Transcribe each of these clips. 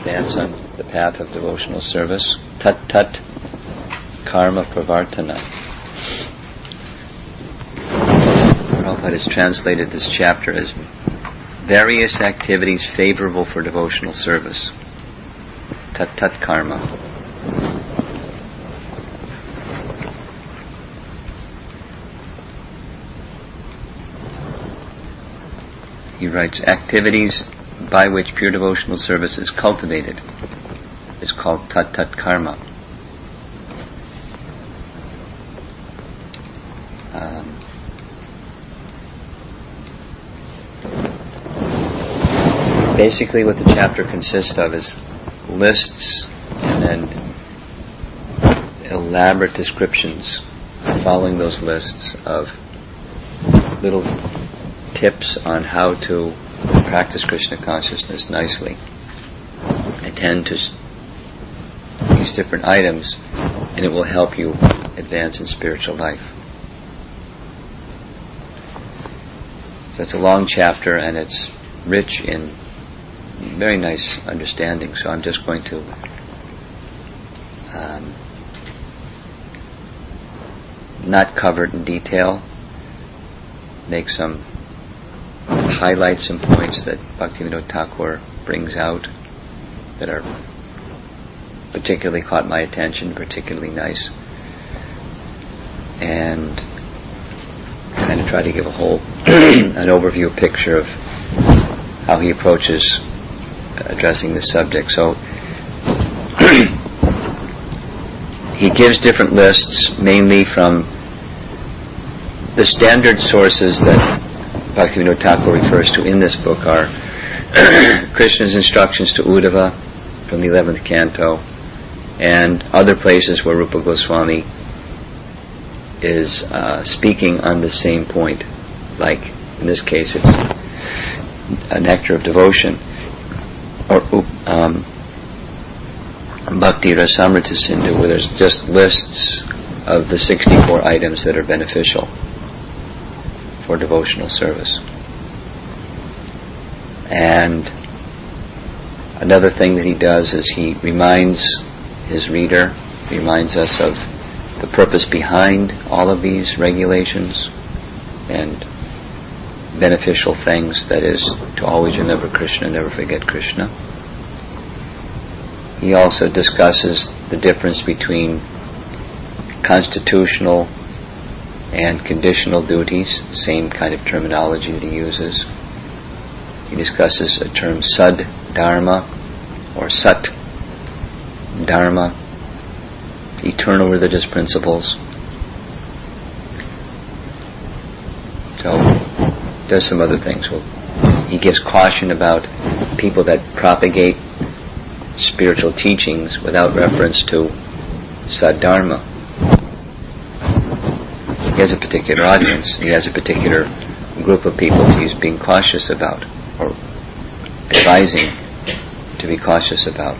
advance on the path of devotional service. Tat tat karma pravartana. Prabhupada has translated this chapter as various activities favorable for devotional service. Tat tat karma. He writes, activities by which pure devotional service is cultivated is called tat tat karma. Basically what the chapter consists of is lists and then elaborate descriptions following those lists of little tips on how to practice Krishna consciousness nicely. Attend to these different items and it will help you advance in spiritual life. So it's a long chapter and it's rich in very nice understanding, so I'm just going to not cover it in detail, make some highlights and points that Bhaktivinoda Thakur brings out that are particularly caught my attention, particularly nice, and kind of try to give a whole an overview picture of how he approaches addressing the subject. So he gives different lists, mainly from the standard sources that Bhaktivinoda Thakur refers to in this book are Krishna's instructions to Uddhava from the 11th canto and other places where Rupa Goswami is speaking on the same point, like in this case it's a Nectar of Devotion or Bhakti Rasamrita Sindhu, where there's just lists of the 64 items that are beneficial for devotional service. And another thing that he does is he reminds his reader, reminds us of the purpose behind all of these regulations and beneficial things, that is, to always remember Krishna, never forget Krishna. He also discusses the difference between constitutional and conditional duties, the same kind of terminology that he uses. He discusses a term sad dharma or sat dharma, eternal religious principles. So does some other things. Well, he gives caution about people that propagate spiritual teachings without reference to Saddharma. He has a particular audience. He has a particular group of people he's being cautious about, or advising to be cautious about.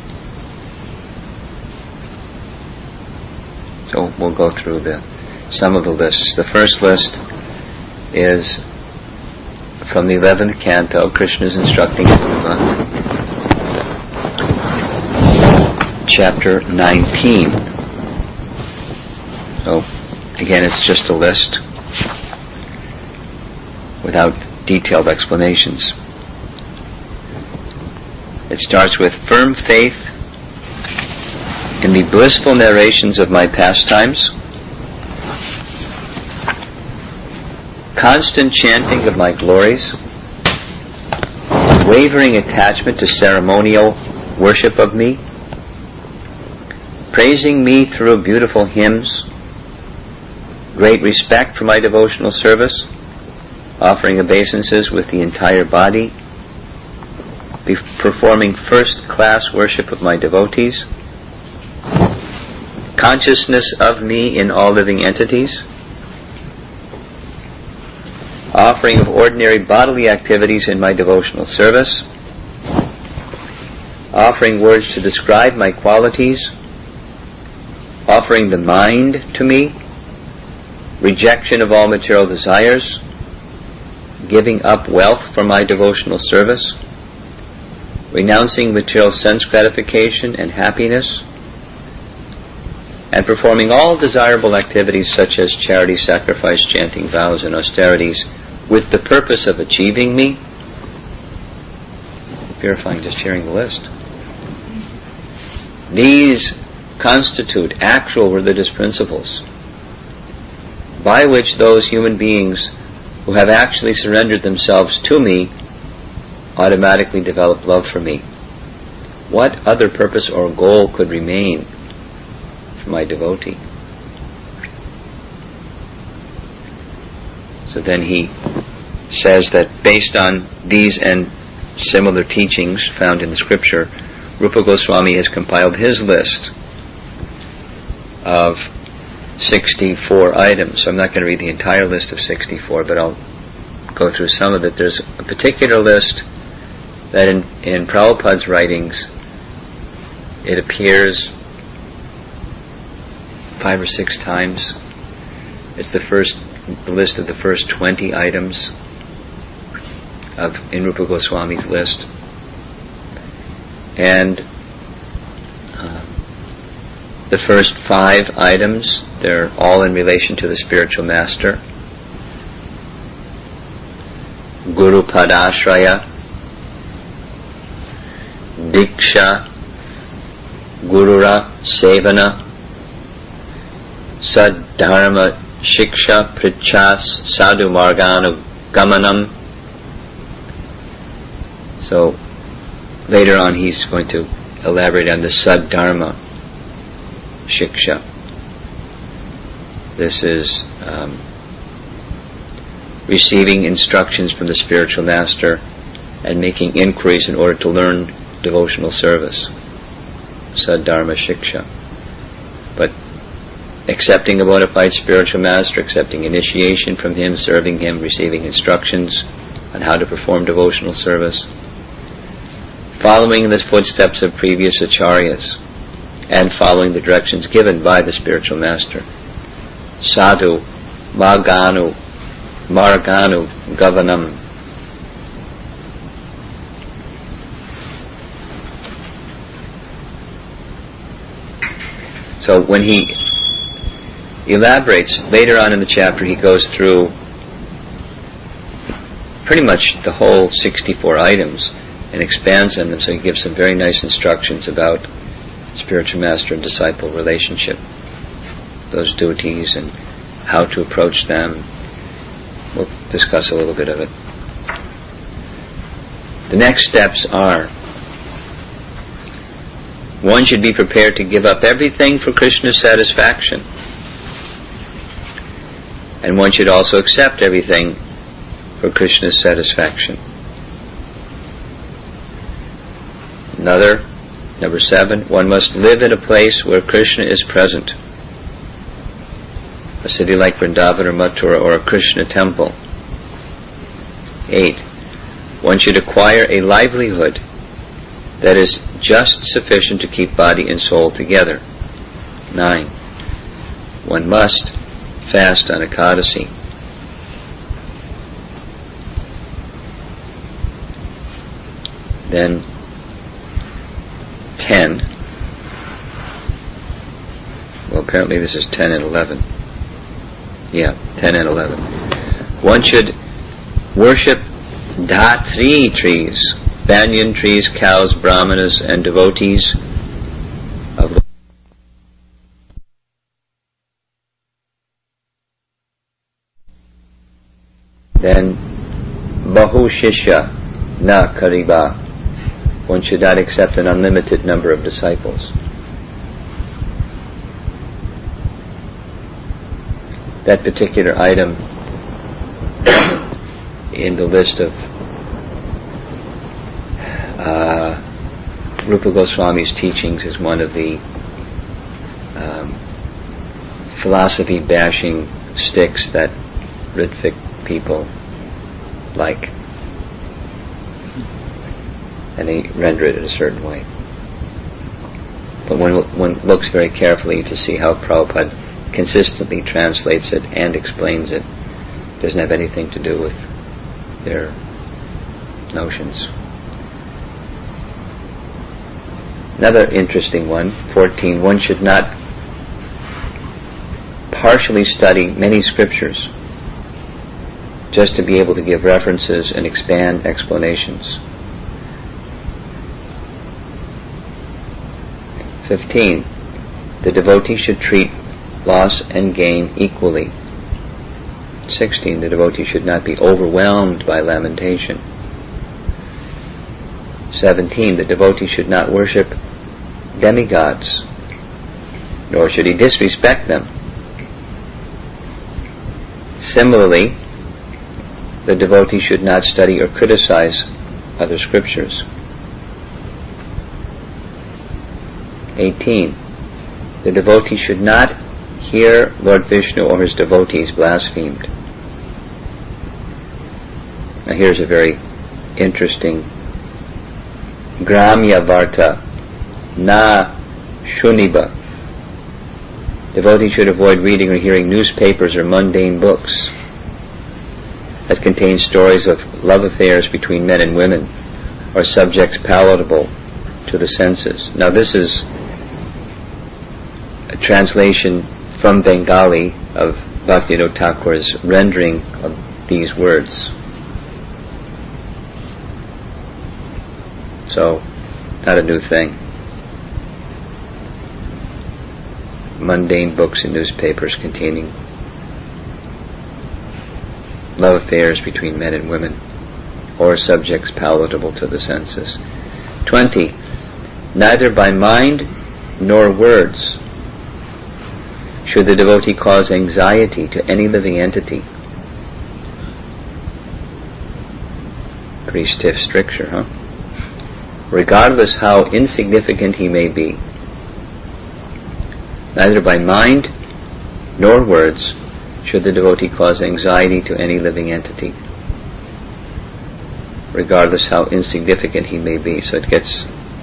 So we'll go through some of the lists. The first list is from the 11th canto, Krishna's instructing Uddhava, chapter 19. So again, it's just a list without detailed explanations. It starts with firm faith in the blissful narrations of my pastimes, constant chanting of my glories, wavering attachment to ceremonial worship of me, praising me through beautiful hymns, great respect for my devotional service, offering obeisances with the entire body, performing first-class worship of my devotees, consciousness of me in all living entities, offering of ordinary bodily activities in my devotional service, offering words to describe my qualities, offering the mind to me, rejection of all material desires, giving up wealth for my devotional service, renouncing material sense gratification and happiness, and performing all desirable activities such as charity, sacrifice, chanting vows, and austerities with the purpose of achieving me. Purifying just hearing the list. These constitute actual religious principles by which those human beings who have actually surrendered themselves to me automatically develop love for me. What other purpose or goal could remain for my devotee? So then he says that based on these and similar teachings found in the scripture, Rupa Goswami has compiled his list of 64 items. So I'm not going to read the entire list of 64, but I'll go through some of it. There's a particular list that in Prabhupada's writings, it appears 5 or 6 times. It's the list of the first 20 items in Rupa Goswami's list. And the first 5 items, they're all in relation to the spiritual master. Guru Padashraya, Diksha, Gurura Sevana, Saddharma Shiksha Prichas Sadhu Marganu Gamanam. So later on he's going to elaborate on the Saddharma Shiksha. This is receiving instructions from the spiritual master and making inquiries in order to learn devotional service. Saddharma Shiksha. But accepting a bona fide spiritual master, accepting initiation from him, serving him, receiving instructions on how to perform devotional service, following in the footsteps of previous acharyas, and following the directions given by the spiritual master. Sadhu, Marganu, Gavanam. So when he elaborates later on in the chapter, he goes through pretty much the whole 64 items and expands on them, so he gives some very nice instructions about spiritual master and disciple relationship, those duties and how to approach them. We'll discuss a little bit of it. The next steps are: one should be prepared to give up everything for Krishna's satisfaction, and one should also accept everything for Krishna's satisfaction. Number 7, one must live in a place where Krishna is present. A city like Vrindavan or Mathura or a Krishna temple. 8, one should acquire a livelihood that is just sufficient to keep body and soul together. 9, one must fast on Ekadasi. Then 10. Well, apparently this is 10 and 11. Yeah, 10 and 11. One should worship Dhatri trees, banyan trees, cows, brahmanas, and devotees of the Then Bahu Shishya Na Kariba. One should not accept an unlimited number of disciples. That particular item in the list of Rupa Goswami's teachings is one of the philosophy bashing sticks that Ritvik people like, and they render it in a certain way. But when one looks very carefully to see how Prabhupada consistently translates it and explains it, it doesn't have anything to do with their notions. Another interesting one, 14, one should not partially study many scriptures just to be able to give references and expand explanations. 15. The devotee should treat loss and gain equally. 16. The devotee should not be overwhelmed by lamentation. 17. The devotee should not worship demigods, nor should he disrespect them. Similarly, the devotee should not study or criticize other scriptures. 18. The devotee should not hear Lord Vishnu or his devotees blasphemed. Now here's a very interesting Gramya Varta Na Shuniba. Devotee should avoid reading or hearing newspapers or mundane books that contain stories of love affairs between men and women or subjects palatable to the senses. Now this is a translation from Bengali of Bhaktivinoda Thakur's rendering of these words. So, not a new thing. Mundane books and newspapers containing love affairs between men and women or subjects palatable to the senses. 20. Neither by mind nor words should the devotee cause anxiety to any living entity. Pretty stiff stricture, huh? Regardless how insignificant he may be. Neither by mind nor words should the devotee cause anxiety to any living entity, regardless how insignificant he may be. So it gets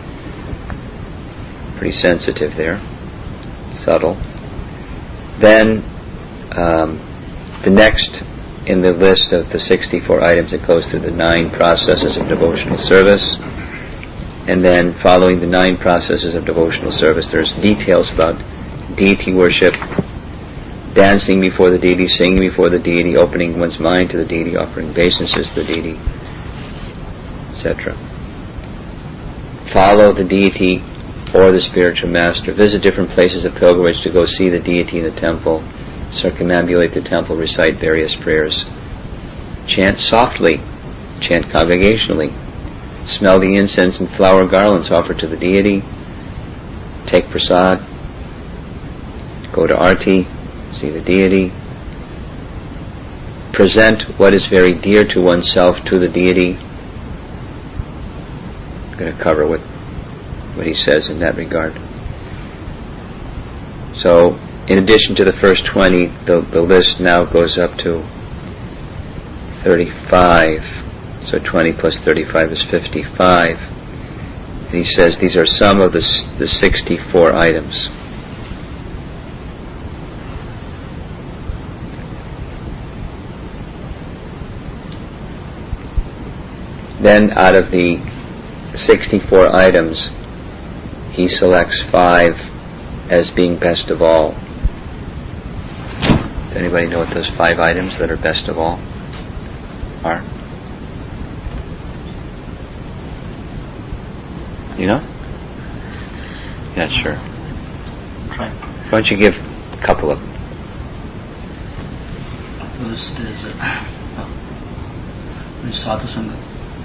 pretty sensitive there, subtle. Then the next in the list of the 64 items, it goes through the 9 processes of devotional service. And then following the 9 processes of devotional service, there's details about deity worship, dancing before the deity, singing before the deity, opening one's mind to the deity, offering obeisances to the deity, etc. Follow the deity or the spiritual master. Visit different places of pilgrimage to go see the deity in the temple. Circumambulate the temple. Recite various prayers. Chant softly. Chant congregationally. Smell the incense and flower garlands offered to the deity. Take prasad. Go to Arti. See the deity. Present what is very dear to oneself to the deity. I'm going to cover what he says in that regard. So, in addition to the first 20, the list now goes up to 35. So 20 plus 35 is 55. And he says these are some of the 64 items. Then out of the 64 items, he selects 5 as being best of all. Does anybody know what those 5 items that are best of all are? You know? Yeah, sure. Try. Why don't you give a couple of them? First is Sadhu Sangha.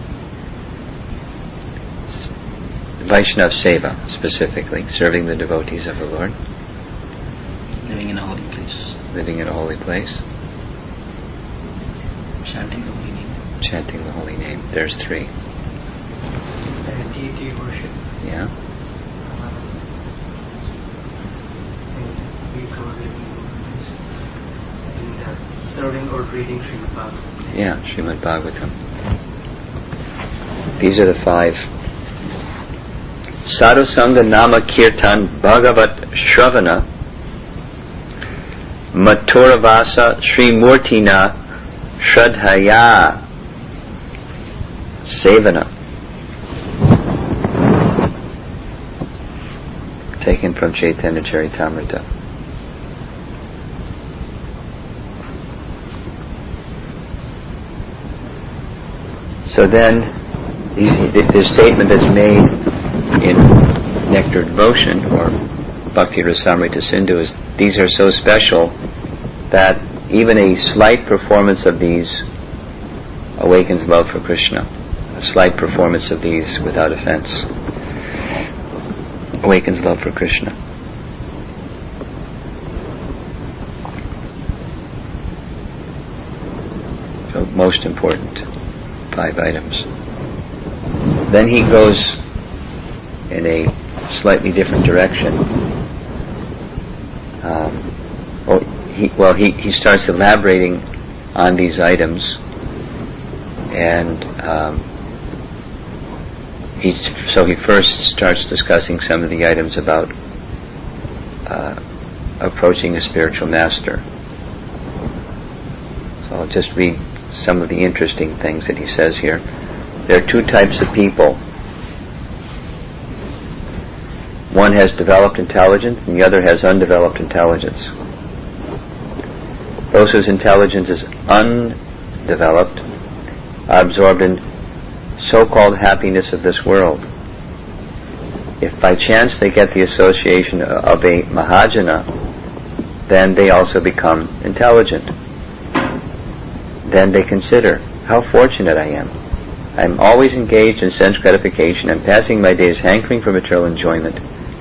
Vaishnav Seva, specifically, serving the devotees of the Lord. Living in a holy place. Living in a holy place. Chanting the holy name. Chanting the holy name. There's 3. Deity worship. Yeah. Serving or reading Srimad Bhagavatam. Yeah, Srimad Bhagavatam. These are the 5. Sadhu Sangha Nama Kirtan Bhagavat Shravana Mathuravasa Sri Murtina Shraddhaya Sevana. taken from Chaitanya Charitamrita. So then, the statement that's made in Nectar Devotion or Bhakti Rasamrita Sindhu is these are so special that even a slight performance of these awakens love for Krishna. A slight performance of these without offense awakens love for Krishna. So most important 5 items. Then he goes in a slightly different direction. He starts elaborating on these items, and he first starts discussing some of the items about approaching a spiritual master. So I'll just read some of the interesting things that he says here. There are 2 types of people. One has developed intelligence and the other has undeveloped intelligence. Those whose intelligence is undeveloped are absorbed in so-called happiness of this world. If by chance they get the association of a Mahajana, then they also become intelligent. Then they consider, how fortunate I am. I'm always engaged in sense gratification. I'm passing my days hankering for material enjoyment.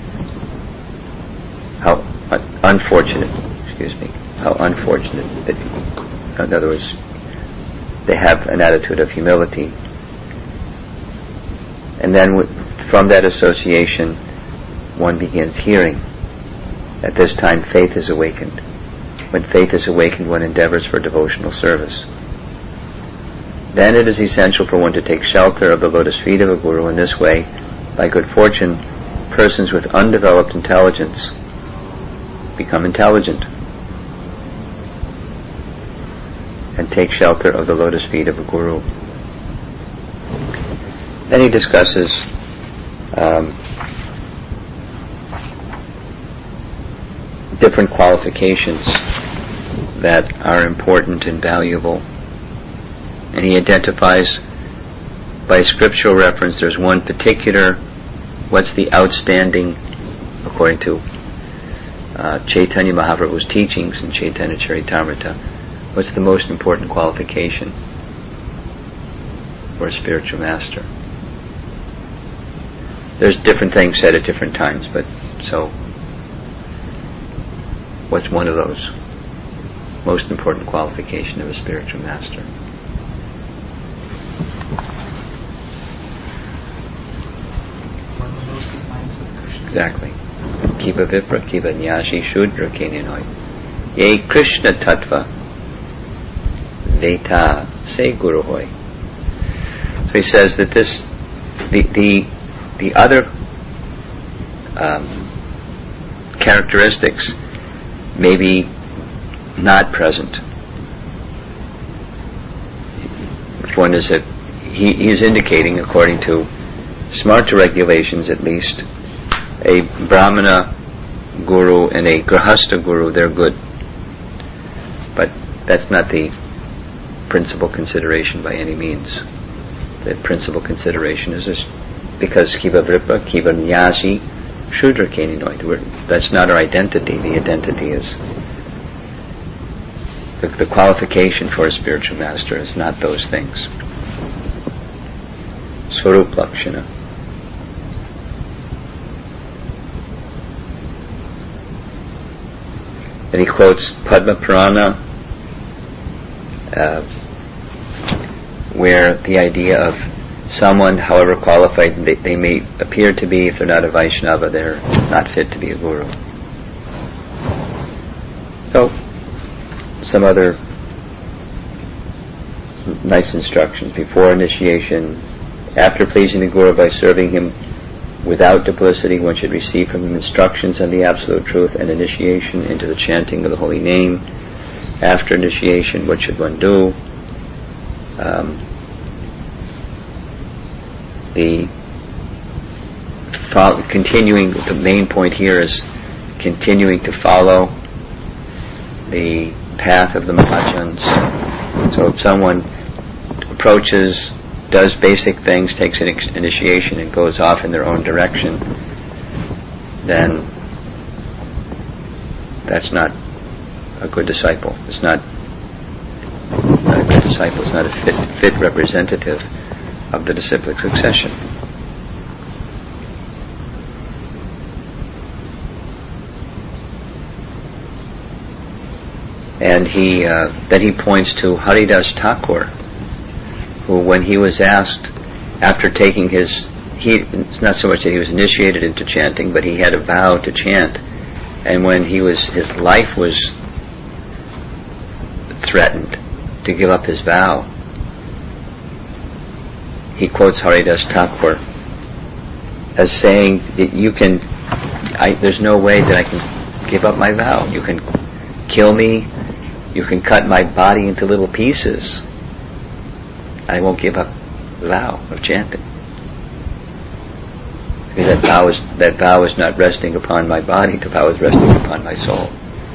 How unfortunate. How unfortunate. In other words, they have an attitude of humility. And then from that association, one begins hearing. At this time, faith is awakened. When faith is awakened, one endeavors for devotional service. Then it is essential for one to take shelter of the lotus feet of a guru. In this way, by good fortune, persons with undeveloped intelligence become intelligent and take shelter of the lotus feet of a guru. Then he discusses different qualifications that are important and valuable. And he identifies by scriptural reference there's one particular, what's the outstanding, according to Chaitanya Mahaprabhu's teachings in Chaitanya Charitamrita, what's the most important qualification for a spiritual master? There's different things said at different times, but so what's one of those? Most important qualification of a spiritual master. Exactly. Kiva Vipra, Kiva Nyashi, Shudra Keninoi. Ye Krishna Tattva Veta Se Guru Hoy. So he says that the other characteristics may be not present. One is that he is indicating, according to Smarta regulations at least, a Brahmana guru and a Grahastha guru, they're good. But that's not the principal consideration by any means. The principal consideration is this, because Kiva Vripa, Kiva Nyashi, Shudra Keninoi. That's not our identity. The identity is the qualification for a spiritual master is not those things. Swarup Lakshana. And he quotes Padma Purana, where the idea of someone, however qualified they may appear to be, if they're not a Vaishnava, they're not fit to be a guru. So, some other nice instructions. Before initiation, after pleasing the guru by serving him without duplicity, one should receive from him instructions on the absolute truth and initiation into the chanting of the holy name. After initiation, what should one do? The continuing. The main point here is continuing to follow the path of the Mahajans. So if someone approaches, does basic things, takes an initiation and goes off in their own direction, then that's not a good disciple. It's not a good disciple. It's not a fit representative of the disciplic succession. And then he points to Haridas Thakur, who, when he was asked after taking it's not so much that he was initiated into chanting, but he had a vow to chant, and when his life was threatened to give up his vow, he quotes Haridas Thakur as saying that there's no way that I can give up my vow. You can kill me, you can cut my body into little pieces, I won't give up the vow of chanting. Because that vow is not resting upon my body, the vow is resting upon my soul.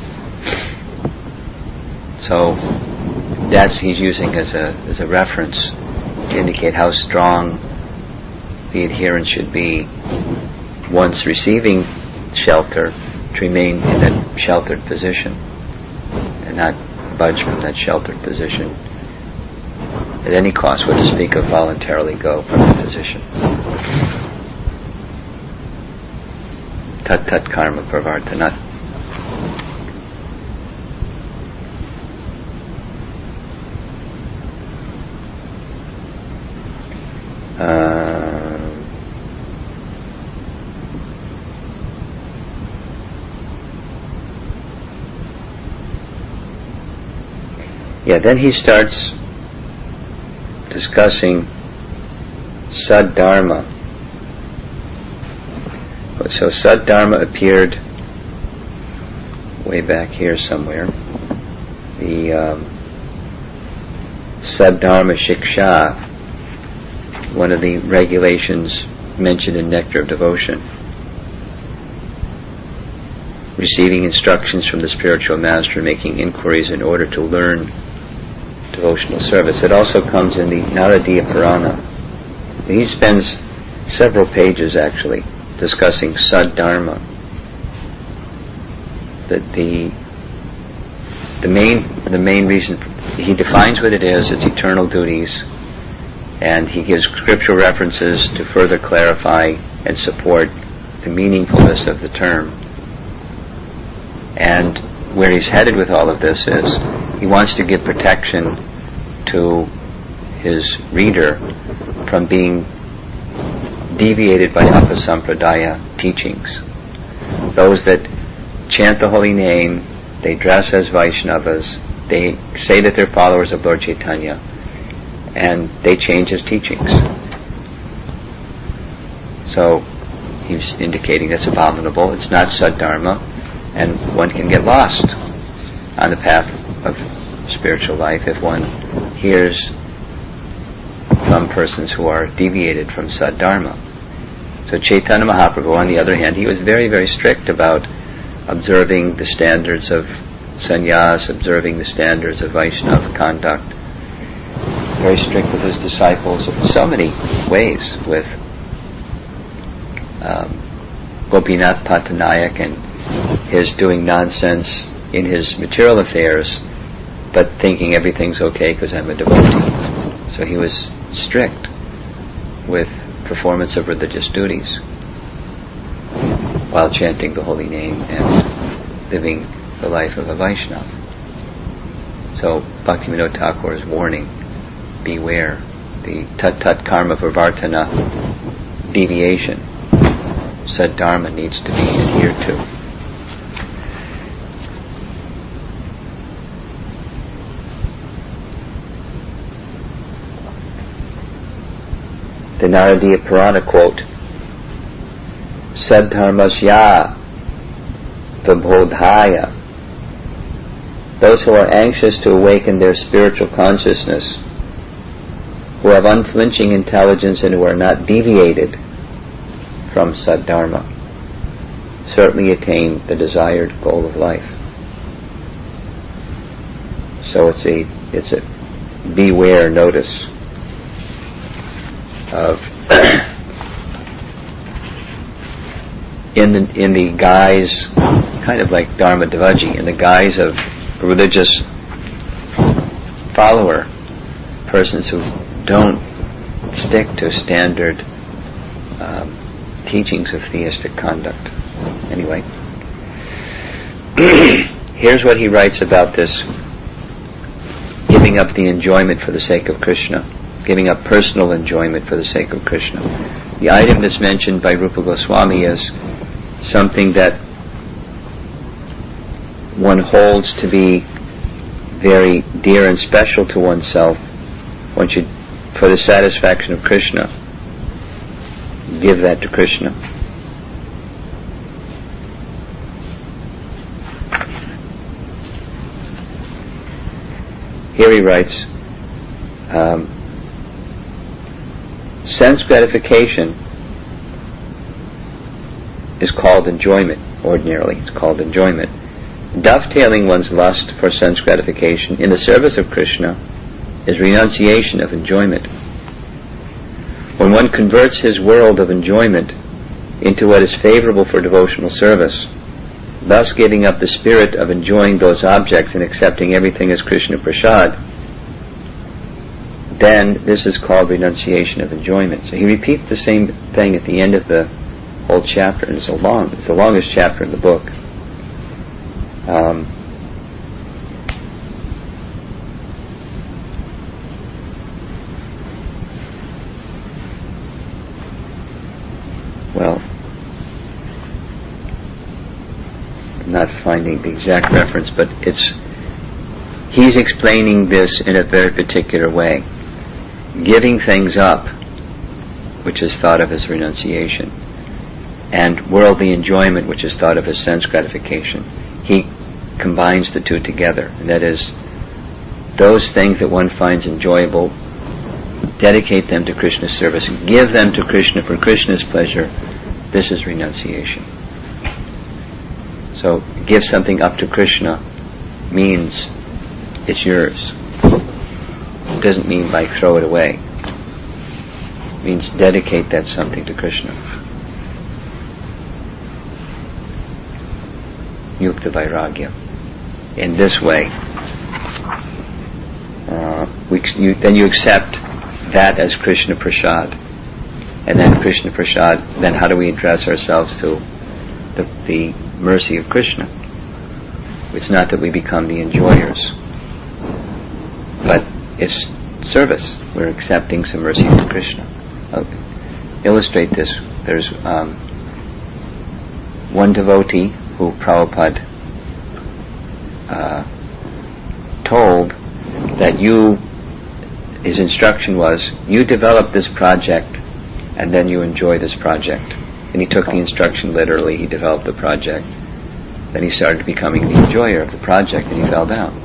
So he's using as a reference to indicate how strong the adherence should be once receiving shelter, to remain in that sheltered position and not budge from that sheltered position at any cost, what to speak of voluntarily go from the position. Tat tat karma pravartanat. Then he starts discussing Saddharma. So Saddharma appeared way back here somewhere. The Saddharma Shiksha, one of the regulations mentioned in Nectar of Devotion. Receiving instructions from the spiritual master, making inquiries in order to learn devotional service. It also comes in the Naradiya Purana. He spends several pages actually discussing Saddharma. That the main reason, he defines what it is, it's eternal duties, and he gives scriptural references to further clarify and support the meaningfulness of the term. And where he's headed with all of this is, he wants to give protection to his reader from being deviated by Apasampradaya teachings. Those that chant the holy name, they dress as Vaishnavas, they say that they're followers of Lord Chaitanya, and they change his teachings. So he's indicating that's abominable, it's not Saddharma, and one can get lost on the path of spiritual life if one hears from persons who are deviated from Saddharma. So Chaitanya Mahaprabhu, on the other hand, he was very, very strict about observing the standards of sannyas, observing the standards of Vaishnava conduct. Very strict with his disciples in so many ways, with Gopinath Patanayak and his doing nonsense in his material affairs, but thinking everything's okay because I'm a devotee. So he was strict with performance of religious duties while chanting the holy name and living the life of a Vaishnava. So Bhaktivinoda Thakur is warning, beware the tat karma pravartana deviation. Saddharma needs to be adhered to. The Naradiya Purana quote, Saddharmasya vibodhaya. Those who are anxious to awaken their spiritual consciousness, who have unflinching intelligence and who are not deviated from Saddharma certainly attain the desired goal of life. So it's a beware notice of in the guise, kind of like Dharma Davaji, in the guise of religious follower, persons who don't stick to standard teachings of theistic conduct. Anyway, here's what he writes about this giving up the enjoyment for the sake of Krishna, giving up personal enjoyment for the sake of Krishna. The item that's mentioned by Rupa Goswami is something that one holds to be very dear and special to oneself. One should, for the satisfaction of Krishna, give that to Krishna. Here he writes, sense gratification is called enjoyment. Ordinarily, it's called enjoyment. Dovetailing one's lust for sense gratification in the service of Krishna is renunciation of enjoyment. When one converts his world of enjoyment into what is favorable for devotional service, thus giving up the spirit of enjoying those objects and accepting everything as Krishna Prasad, then this is called renunciation of enjoyment. So he repeats the same thing at the end of the whole chapter, and it's the longest chapter in the book. Well, I'm not finding the exact reference, but he's explaining this in a very particular way. Giving things up, which is thought of as renunciation, and worldly enjoyment, which is thought of as sense gratification. He combines the two together, and that is, those things that one finds enjoyable, dedicate them to Krishna's service, give them to Krishna for Krishna's pleasure. This is renunciation. So, give something up to Krishna means it's yours. It doesn't mean like throw it away. It means dedicate that something to Krishna. Yukta Vairagya. In this way, then you accept that as Krishna Prasad. And then Krishna Prasad, then how do we address ourselves to the mercy of Krishna? It's not that we become the enjoyers, but it's service. We're accepting some mercy from Krishna. I'll illustrate this. There's one devotee who Prabhupada told that his instruction was, you develop this project and then you enjoy this project. And he took the instruction literally. He developed the project. Then he started becoming the enjoyer of the project, and he fell down.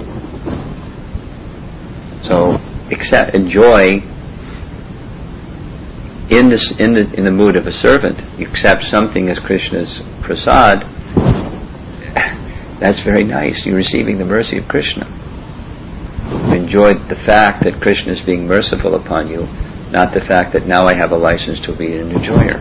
So enjoy in the mood of a servant. You accept something as Krishna's prasad. That's very nice. You're receiving the mercy of Krishna. You enjoy the fact that Krishna is being merciful upon you, not the fact that now I have a license to be an enjoyer.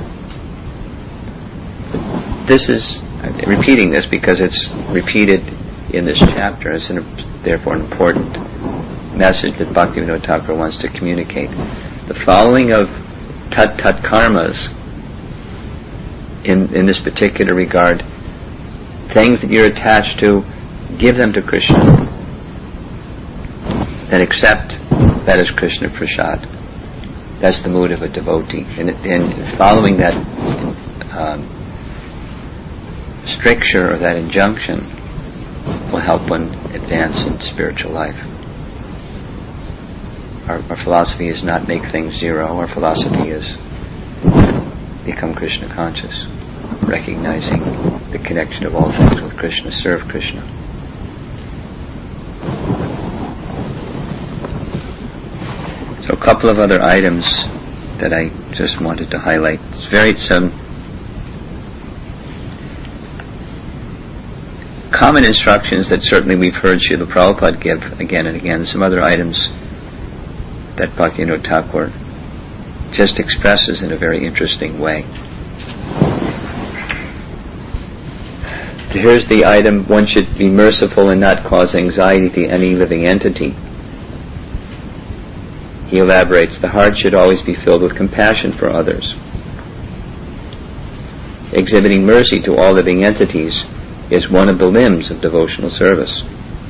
I'm repeating this because it's repeated in this chapter. It's therefore an important message that Bhaktivinoda Thakur wants to communicate. The following of tat karmas in this particular regard, things that you're attached to, give them to Krishna. Then accept that as Krishna Prasad. That's the mood of a devotee. And following that stricture or that injunction will help one advance in spiritual life. Our philosophy is not make things zero. Our philosophy is become Krishna conscious, recognizing the connection of all things with Krishna, serve Krishna. So a couple of other items that I just wanted to highlight. Some common instructions that certainly we've heard Srila Prabhupada give again and again, some other items that Bhaktivinoda Thakur just expresses in a very interesting way. Here's the item: one should be merciful and not cause anxiety to any living entity. He elaborates, the heart should always be filled with compassion for others. Exhibiting mercy to all living entities is one of the limbs of devotional service.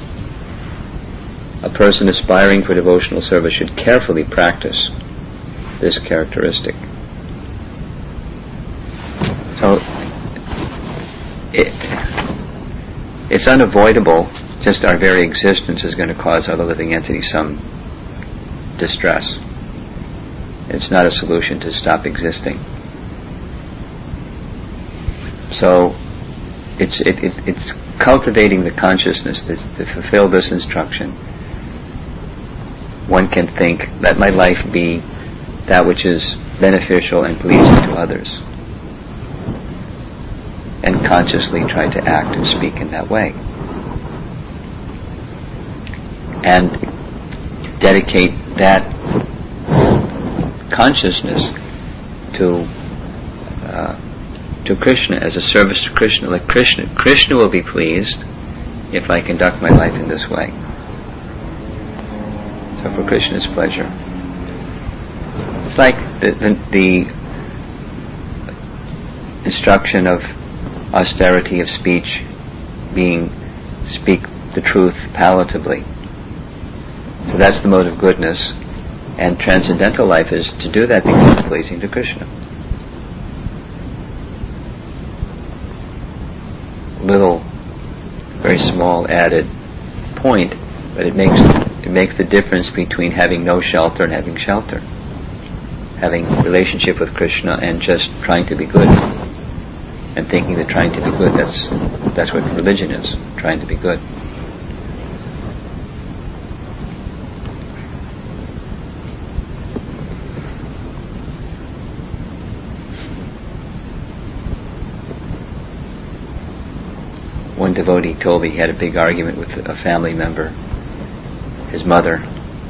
A person aspiring for devotional service should carefully practice this characteristic. So, it's unavoidable. Just our very existence is going to cause other living entities some distress. It's not a solution to stop existing. So it's cultivating the consciousness to fulfill this instruction. One can think, let my life be that which is beneficial and pleasing to others, and consciously try to act and speak in that way, and dedicate that consciousness to Krishna, as a service to Krishna. Like Krishna will be pleased if I conduct my life in this way. So for Krishna's pleasure. It's like the instruction of austerity of speech being speak the truth palatably. So that's the mode of goodness, and transcendental life is to do that because it's pleasing to Krishna. Little, very small added point, but it makes the difference between having no shelter and having shelter. Having a relationship with Krishna and just trying to be good. And thinking that trying to be good, that's what religion is, trying to be good. One devotee told me he had a big argument with a family member, his mother,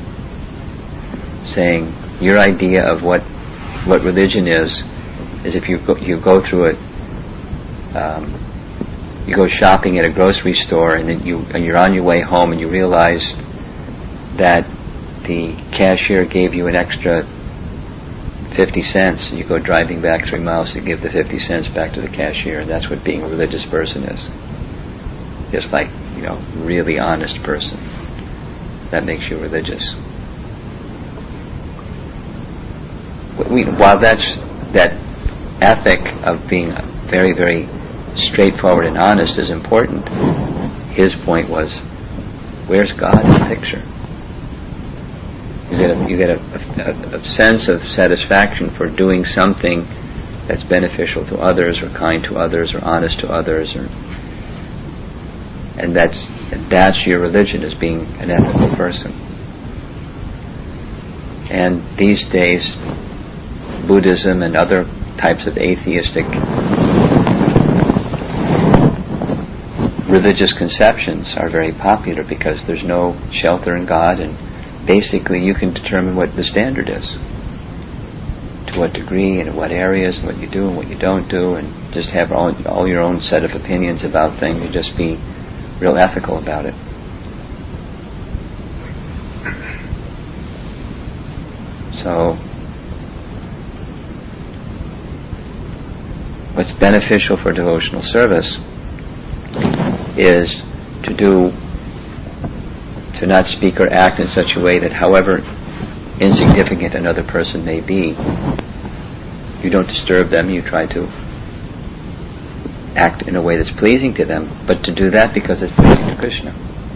saying, your idea of what religion is if you go through it. You go shopping at a grocery store, and then you're on your way home, and you realize that the cashier gave you an extra 50 cents. You go driving back 3 miles to give the 50 cents back to the cashier, and that's what being a religious person is. Just like, really honest person. That makes you religious. While that ethic of being very, very straightforward and honest is important, his point was, where's God in the picture? You get a sense of satisfaction for doing something that's beneficial to others, or kind to others, or honest to others, and that's your religion, as being an ethical person. And these days, Buddhism and other types of atheistic religious conceptions are very popular because there's no shelter in God, and basically you can determine what the standard is, to what degree and in what areas, and what you do and what you don't do, and just have all your own set of opinions about things, and just be real ethical about it. So what's beneficial for devotional service is to not speak or act in such a way that, however insignificant another person may be, you don't disturb them. You try to act in a way that's pleasing to them, but to do that because it's pleasing to Krishna.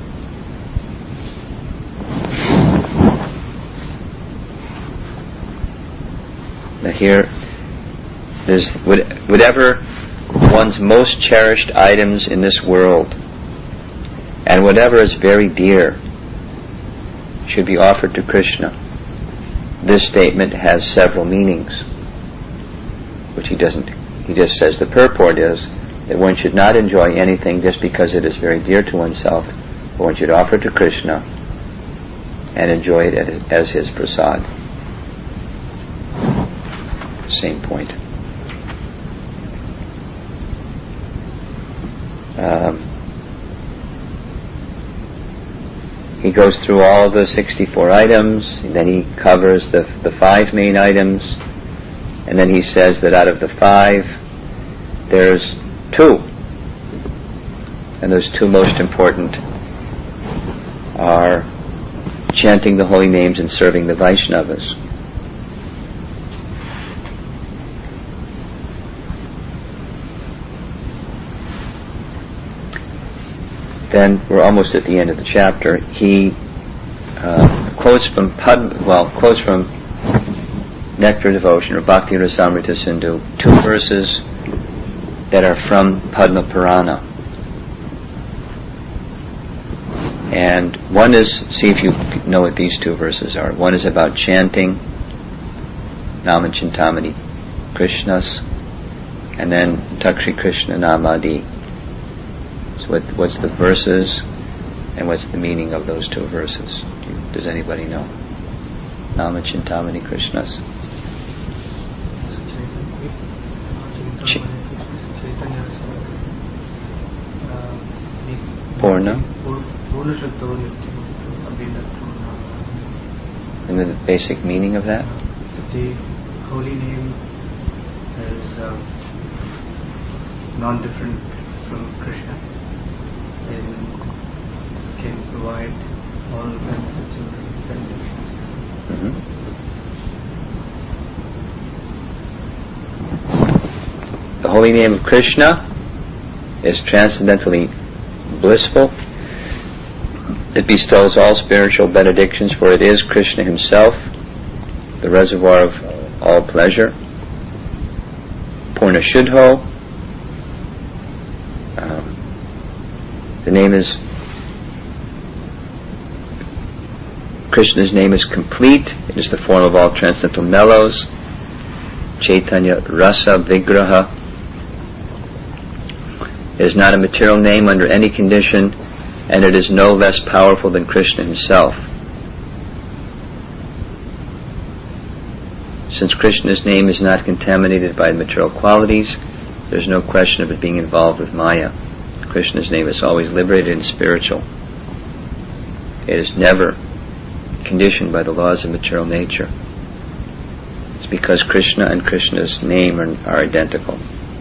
Now here, there's whatever one's most cherished items in this world, and whatever is very dear, should be offered to Krishna. This statement has several meanings, which he doesn't. He just says the purport is, that one should not enjoy anything just because it is very dear to oneself, but one should offer to Krishna and enjoy it as his prasad. Same point. He goes through all the 64 items, and then he covers the 5 main items, and then he says that out of the 5, there's 2. And those 2 most important are chanting the holy names and serving the Vaishnavas. Then we're almost at the end of the chapter. He quotes from Nectar Devotion or Bhakti Rasamrita Sindhu 2 verses that are from Padma Purana. And one is, see if you know what these 2 verses are. One is about chanting Nama Chintamani Krishnas, and then Takshri Krishna Namadi. So what's the verses and what's the meaning of those 2 verses? Does anybody know? Nama Chintamani Krishnas. Purna. And the basic meaning of that? The holy name is non-different from Krishna and can provide all benefits and benefits. The holy name of Krishna is transcendently blissful. It bestows all spiritual benedictions, for it is Krishna himself, the reservoir of all pleasure. Purna Shuddho. The name is, Krishna's name is complete. It is the form of all transcendental mellows. Chaitanya Rasa Vigraha. It is not a material name under any condition, and it is no less powerful than Krishna himself. Since Krishna's name is not contaminated by material qualities, there is no question of it being involved with Maya. Krishna's name is always liberated and spiritual. It is never conditioned by the laws of material nature. It's because Krishna and Krishna's name are identical.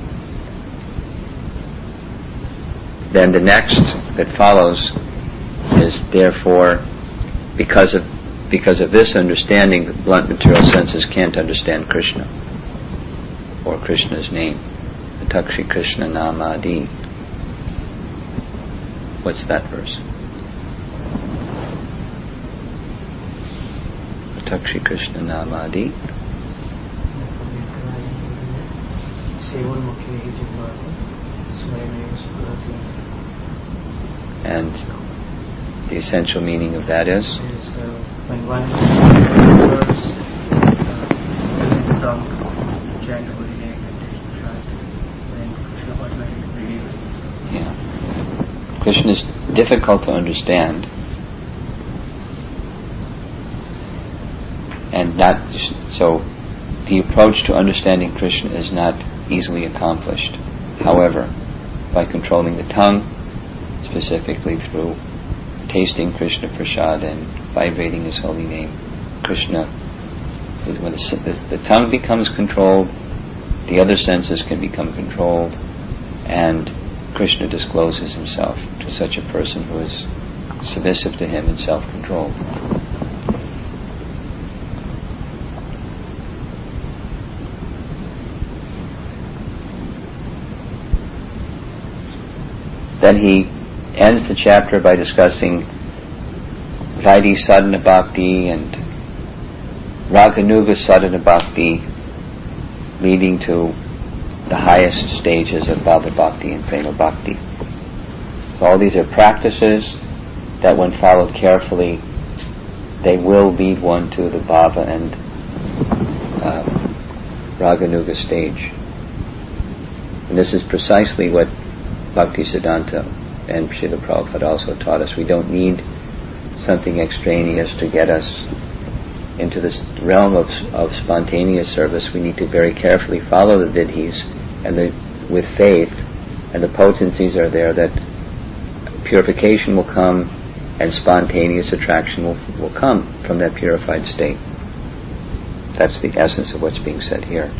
Then the next that follows is, therefore, because of this understanding, the blunt material senses can't understand Krishna or Krishna's name. Takshri Krishna Namadi. What's that verse? Takshri Krishna Namadi. And the essential meaning of that is? When one drunk, chant the holy name and Krishna automatically relieves. Yeah. Krishna is difficult to understand, and so the approach to understanding Krishna is not easily accomplished. However, by controlling the tongue, specifically through tasting Krishna Prasad and vibrating his holy name, Krishna, when the tongue becomes controlled, the other senses can become controlled, and Krishna discloses himself to such a person who is submissive to him and self-controlled. Then he ends the chapter by discussing Vaidhi Sadhana Bhakti and Raganuga Sadhana Bhakti, leading to the highest stages of Bhava Bhakti and Prema Bhakti. So all these are practices that, when followed carefully, they will lead one to the Bhava and Raganuga stage. And this is precisely what Bhaktisiddhanta and Srila Prabhupada also taught us. We don't need something extraneous to get us into this realm of spontaneous service. We need to very carefully follow the vidhis and with faith, and the potencies are there that purification will come and spontaneous attraction will come from that purified state. That's the essence of what's being said here.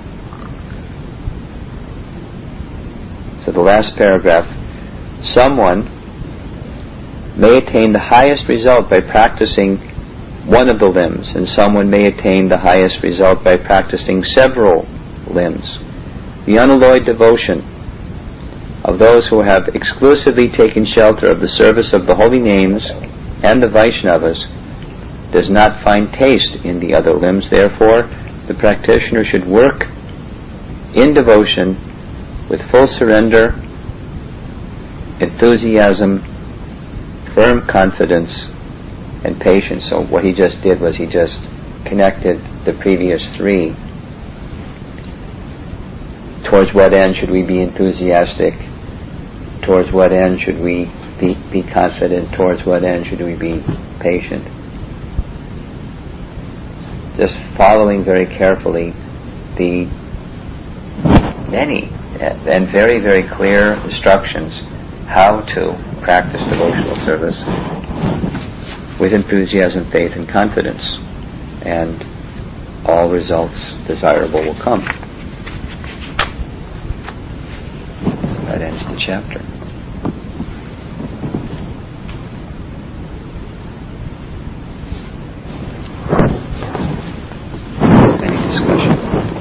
So the last paragraph, someone may attain the highest result by practicing one of the limbs, and someone may attain the highest result by practicing several limbs. The unalloyed devotion of those who have exclusively taken shelter of the service of the holy names and the Vaishnavas does not find taste in the other limbs. Therefore, the practitioner should work in devotion with full surrender, enthusiasm, firm confidence, and patience. So what he just did was he just connected the previous three. Towards what end should we be enthusiastic? Towards what end should we be confident? Towards what end should we be patient? Just following very carefully the many and very, very clear instructions how to practice devotional service with enthusiasm, faith, and confidence, and all results desirable will come. That ends the chapter. Any discussion?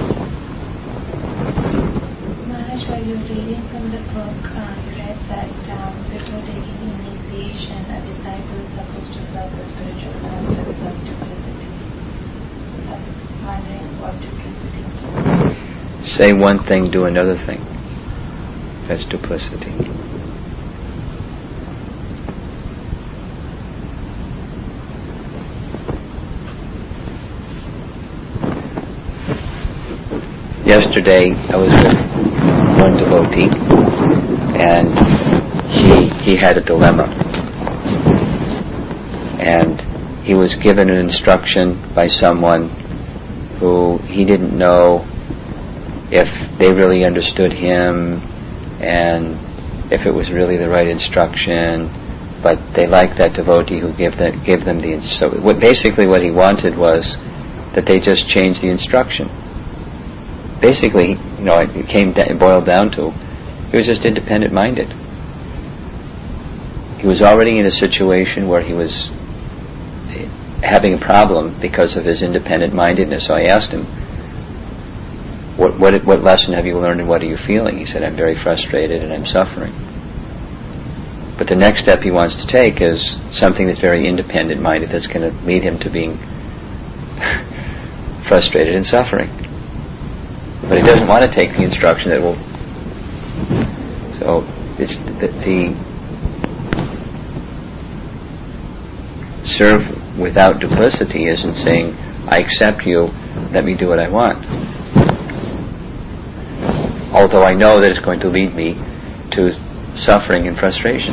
Maharaj, while you were reading from the book, you read that before taking initiation, a disciple is supposed to serve the spiritual master without duplicity. I was wondering what duplicity is. Say one thing, do another thing. That's duplicity. Yesterday I was with one devotee, and he had a dilemma, and he was given an instruction by someone who he didn't know if they really understood him and if it was really the right instruction, but they liked that devotee who gave them the instruction. So basically what he wanted was that they just change the instruction. Basically, it boiled down to, he was just independent-minded. He was already in a situation where he was having a problem because of his independent-mindedness. So I asked him, what lesson have you learned and what are you feeling? He said, I'm very frustrated and I'm suffering. But the next step he wants to take is something that's very independent-minded, that's going to lead him to being frustrated and suffering. But he doesn't want to take the instruction that will... So it's the serve without duplicity isn't saying, I accept you, let me do what I want. Although I know that it's going to lead me to suffering and frustration.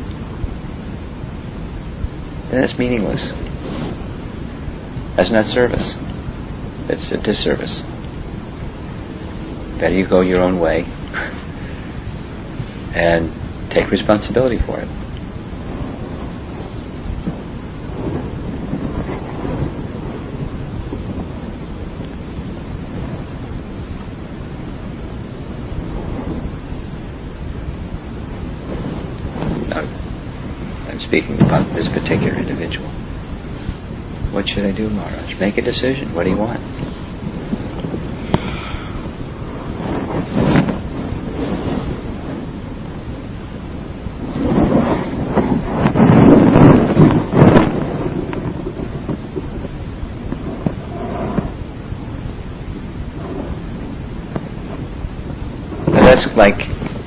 Then it's meaningless. That's not service. It's a disservice. Better you go your own way and take responsibility for it. I'm speaking about this particular individual. What should I do, Maharaj? Make a decision. What do you want? That's like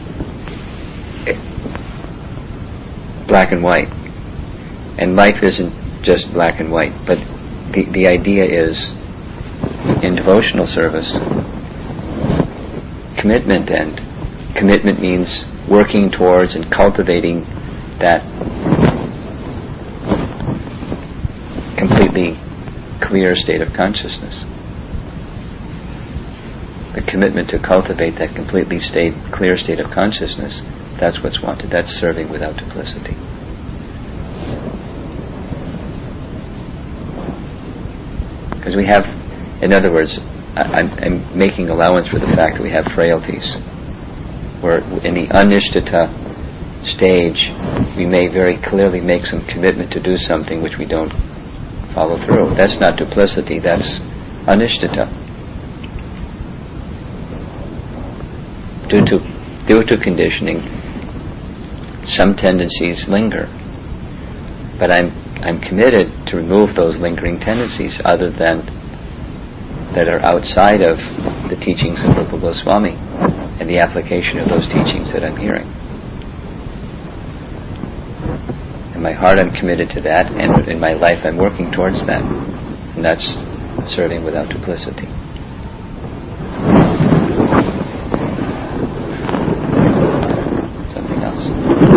black and white. And life isn't just black and white, but the idea is, in devotional service, commitment and commitment means working towards and cultivating that completely clear state of consciousness. The commitment to cultivate that completely clear state of consciousness, that's what's wanted. That's serving without duplicity. Because we have, in other words, I'm making allowance for the fact that we have frailties. Where in the anishtata stage, we may very clearly make some commitment to do something which we don't follow through. That's not duplicity, that's anishtata. Due to conditioning, some tendencies linger. But I'm committed to remove those lingering tendencies other than that are outside of the teachings of Rupa Goswami and the application of those teachings that I'm hearing. In my heart I'm committed to that, and in my life I'm working towards that. And that's serving without duplicity. Something else?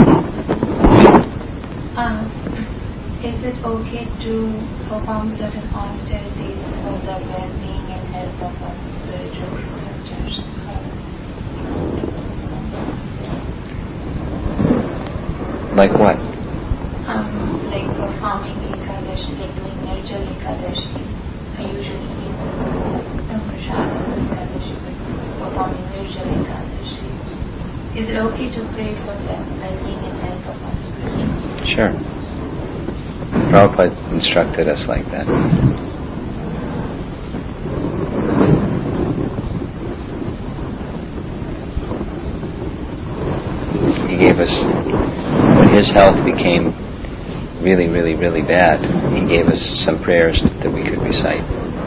Is it okay to perform certain austerities for the well-being and health of our spiritual researchers? Like what? Like performing Ekadashi, like doing Nirjala Ekadashi. I usually eat the prasad on Ekadashi, but performing Nirjala Ekadashi. Is it okay to pray for the well-being and health of our spiritual? Sure. Prabhupada instructed us like that. He gave us, when his health became really, really, really bad, he gave us some prayers that we could recite.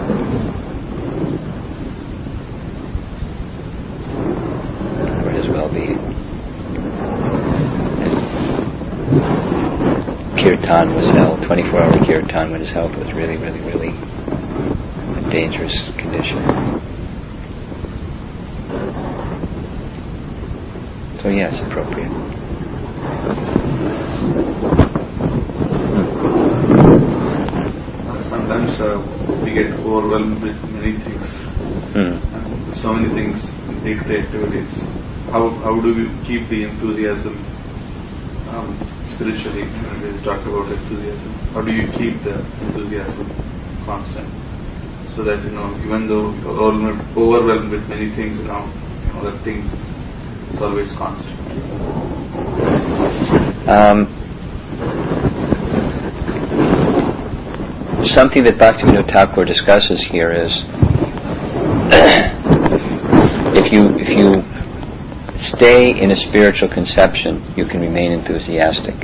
For his well-being. Kirtan was held, 24-hour kirtan when his health was really, really, really a dangerous condition. So yes, appropriate. Sometimes we get overwhelmed with many things. And so many things day-to-day activities. How do we keep the enthusiasm spiritually? We talked about enthusiasm. How do you keep the enthusiasm constant? So that, even though you're overwhelmed with many things around, that thing is always constant. Something that Bhaktivinoda Thakur discusses here is if you stay in a spiritual conception, you can remain enthusiastic.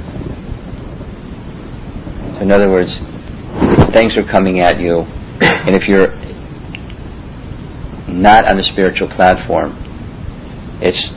So in other words, things are coming at you, and if you're not on a spiritual platform, it's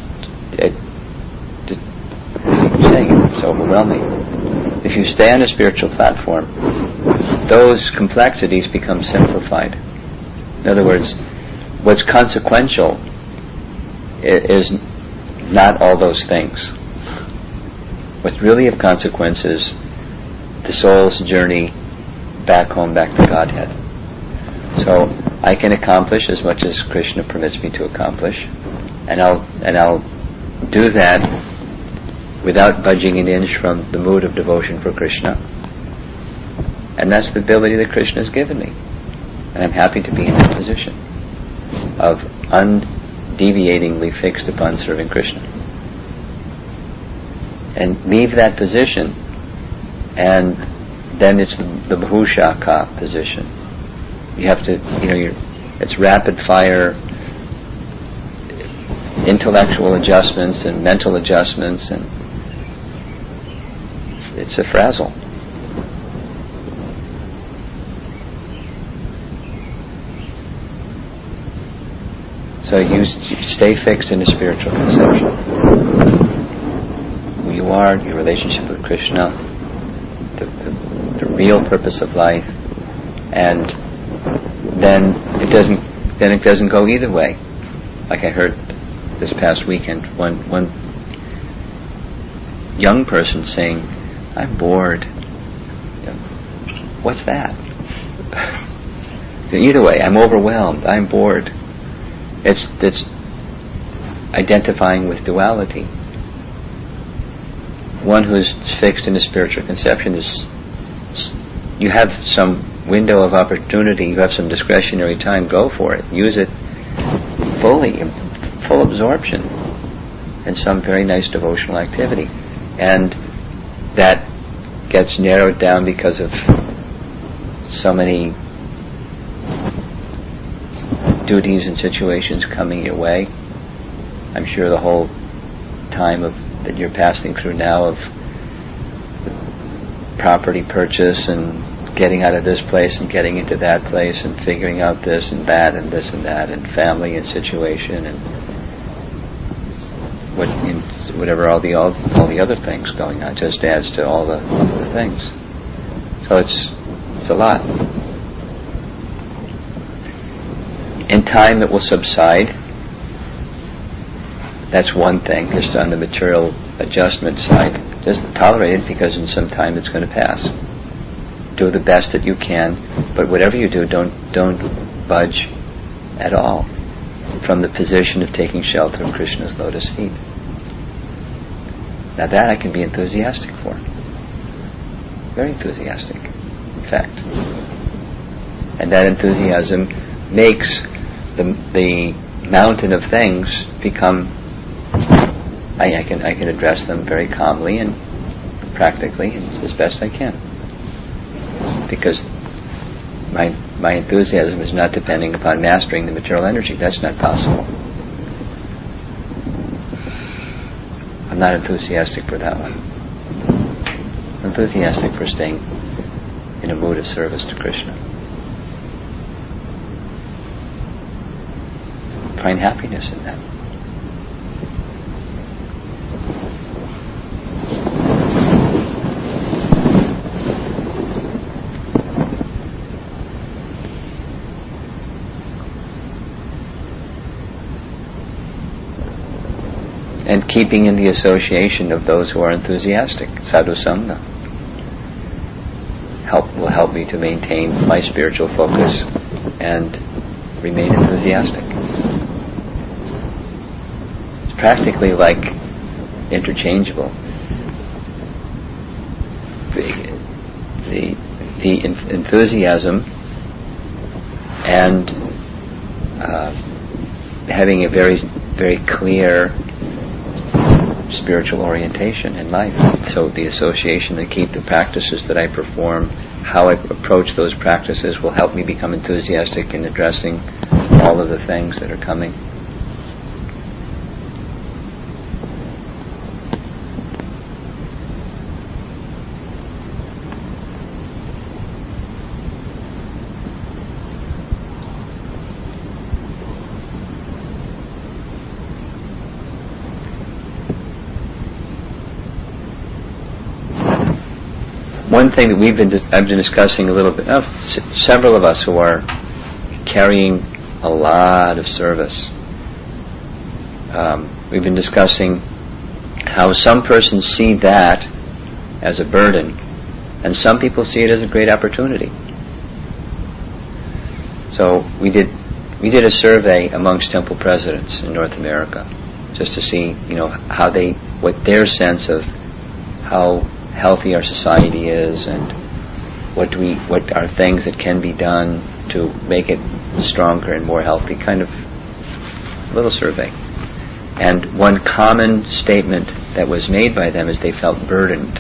overwhelming. If you stay on a spiritual platform, those complexities become simplified. In other words, what's consequential is not all those things. What's really of consequence is the soul's journey back home, back to Godhead. So I can accomplish as much as Krishna permits me to accomplish, and I'll do that without budging an inch from the mood of devotion for Krishna. And that's the ability that Krishna has given me. And I'm happy to be in that position of undeviatingly fixed upon serving Krishna. And leave that position, and then it's the Bahushaka position. You have to, it's rapid fire intellectual adjustments and mental adjustments, and it's a frazzle. So you stay fixed in a spiritual conception. Who you are, your relationship with Krishna, the real purpose of life, and then it doesn't go either way. Like I heard this past weekend, one young person saying, "I'm bored." What's that? Either way, I'm overwhelmed, I'm bored. It's identifying with duality. One who's fixed in a spiritual conception is, you have some window of opportunity, you have some discretionary time, go for it. Use it fully, in full absorption in some very nice devotional activity. And that gets narrowed down because of so many duties and situations coming your way. I'm sure the whole time that you're passing through now of property purchase and getting out of this place and getting into that place and figuring out this and that and this and that and family and situation and whatever all the other things going on just adds to all the things. So it's a lot. In time it will subside. That's one thing, just on the material adjustment side. Just tolerate it, because in some time it's going to pass. Do the best that you can, but whatever you do, don't budge at all from the position of taking shelter of Krishna's lotus feet. Now that I can be enthusiastic for. Very enthusiastic, in fact. And that enthusiasm makes the mountain of things become, I can address them very calmly and practically as best I can. Because my enthusiasm is not depending upon mastering the material energy. That's not possible. I'm not enthusiastic for that one. I'm enthusiastic for staying in a mood of service to Krishna. Find happiness in that. And keeping in the association of those who are enthusiastic, sadhu sangha, will help me to maintain my spiritual focus and remain enthusiastic. It's practically like interchangeable. The enthusiasm and having a very, very clear spiritual orientation in life. So the association that keep the practices that I perform, how I approach those practices will help me become enthusiastic in addressing all of the things that are coming. One thing that I've been discussing a little bit, several of us who are carrying a lot of service, we've been discussing how some persons see that as a burden and some people see it as a great opportunity. So we did a survey amongst temple presidents in North America just to see, what their sense of how healthy our society is and what are things that can be done to make it stronger and more healthy, kind of little survey. And one common statement that was made by them is they felt burdened.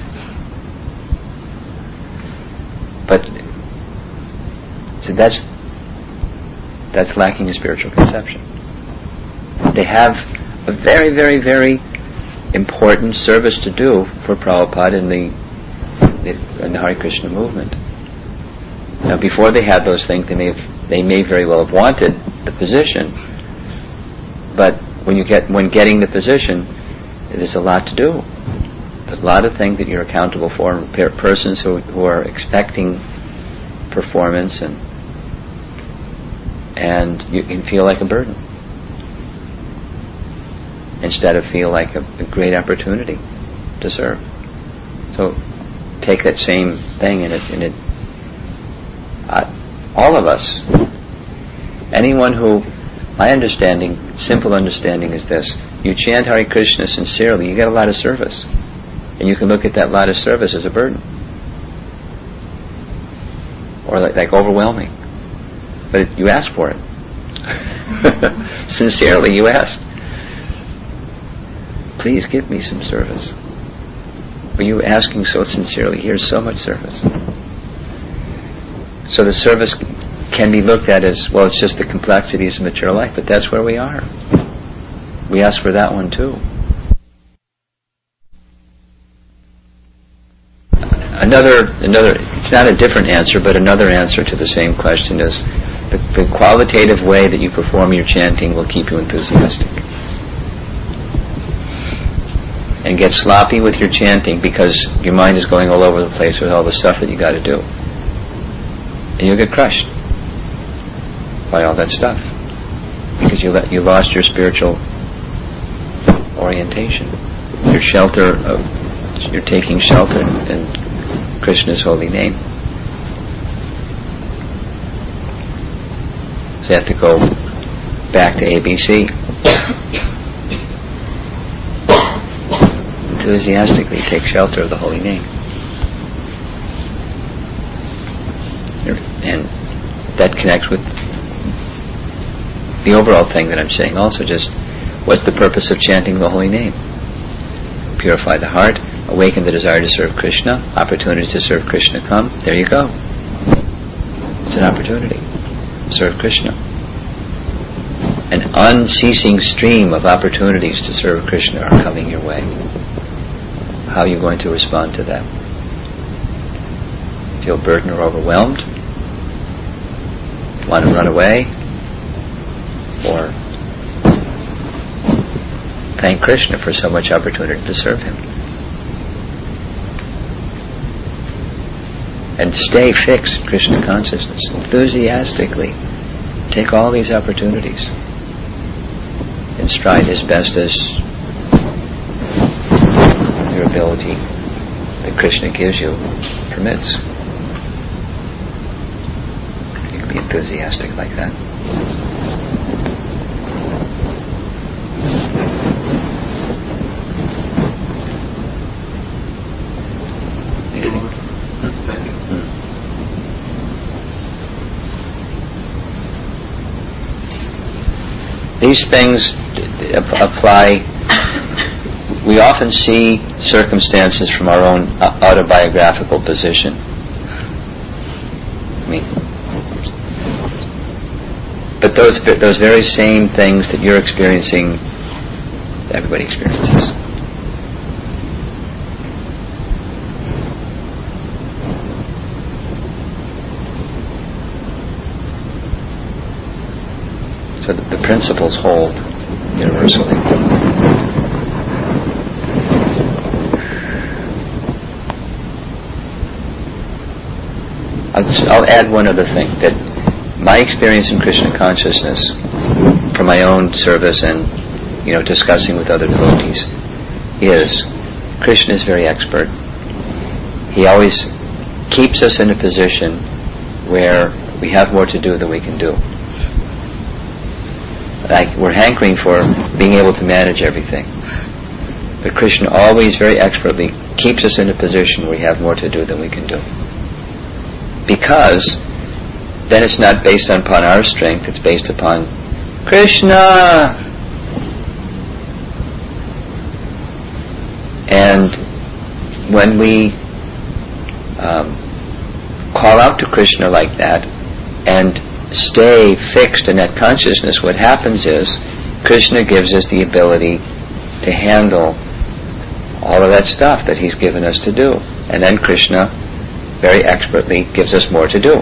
But so that's lacking a spiritual conception. They have a very, very, very important service to do for Prabhupada in the Hare Krishna movement. Now, before they had those things, they may very well have wanted the position, but when getting the position, there's a lot to do. There's a lot of things that you're accountable for, and persons who are expecting performance, and you can feel like a burden. instead of feel like a great opportunity to serve. So take that same thing and all of us, anyone who, my understanding, simple understanding is this: you chant Hare Krishna sincerely, you get a lot of service, and you can look at that lot of service as a burden, or like overwhelming, but you ask for it. Sincerely you asked, please give me some service. Are you asking so sincerely? Here's so much service. So the service can be looked at as, well, it's just the complexities of material life, but that's where we are. We ask for that one too. Another, it's not a different answer, but another answer to the same question is the qualitative way that you perform your chanting will keep you enthusiastic. And get sloppy with your chanting because your mind is going all over the place with all the stuff that you got to do. And you'll get crushed by all that stuff because you lost your spiritual orientation. You're taking shelter in Krishna's holy name. So you have to go back to ABC. Enthusiastically take shelter of the holy name. And that connects with the overall thing that I'm saying also, just what's the purpose of chanting the holy name? Purify the heart, awaken the desire to serve Krishna, opportunities to serve Krishna come, there you go. It's an opportunity. Serve Krishna. An unceasing stream of opportunities to serve Krishna are coming your way. How are you going to respond to that? Feel burdened or overwhelmed? Want to run away? Or thank Krishna for so much opportunity to serve Him? And stay fixed in Krishna consciousness. Enthusiastically take all these opportunities and stride as best as your ability that Krishna gives you permits. You can be enthusiastic like that. These things apply. We often see circumstances from our own autobiographical position. But those very same things that you're experiencing, everybody experiences. So the principles hold universally. I'll add one other thing, that my experience in Krishna consciousness from my own service and discussing with other devotees is Krishna is very expert. He always keeps us in a position where we have more to do than we can do. Like we're hankering for being able to manage everything. But Krishna always very expertly keeps us in a position where we have more to do than we can do. Because then it's not based upon our strength, it's based upon Krishna. And when we call out to Krishna like that and stay fixed in that consciousness, what happens is Krishna gives us the ability to handle all of that stuff that He's given us to do. And then Krishna very expertly gives us more to do.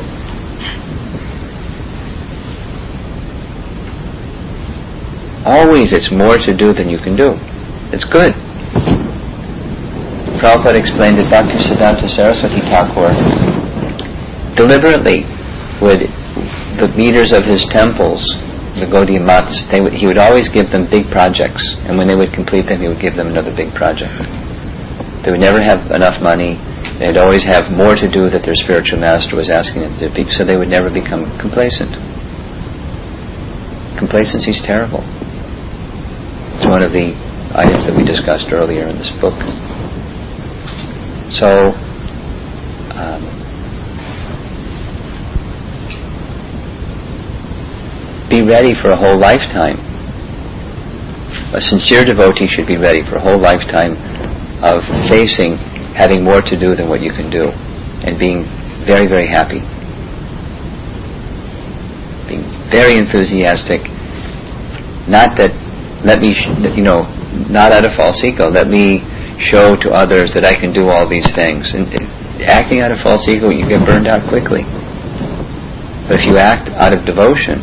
Always it's more to do than you can do. It's good. Prabhupada explained that Bhaktisiddhanta Saraswati Thakur deliberately would, the leaders of his temples the Gaudiya Mats, he would always give them big projects, and when they would complete them, he would give them another big project. They would never have enough money. They'd always have more to do that their spiritual master was asking them to do, so they would never become complacent. Complacency is terrible. It's one of the items that we discussed earlier in this book. So, be ready for a whole lifetime. A sincere devotee should be ready for a whole lifetime of facing having more to do than what you can do, and being very, very happy. Being very enthusiastic. Not that, not out of false ego. Let me show to others that I can do all these things. And acting out of false ego, you get burned out quickly. But if you act out of devotion,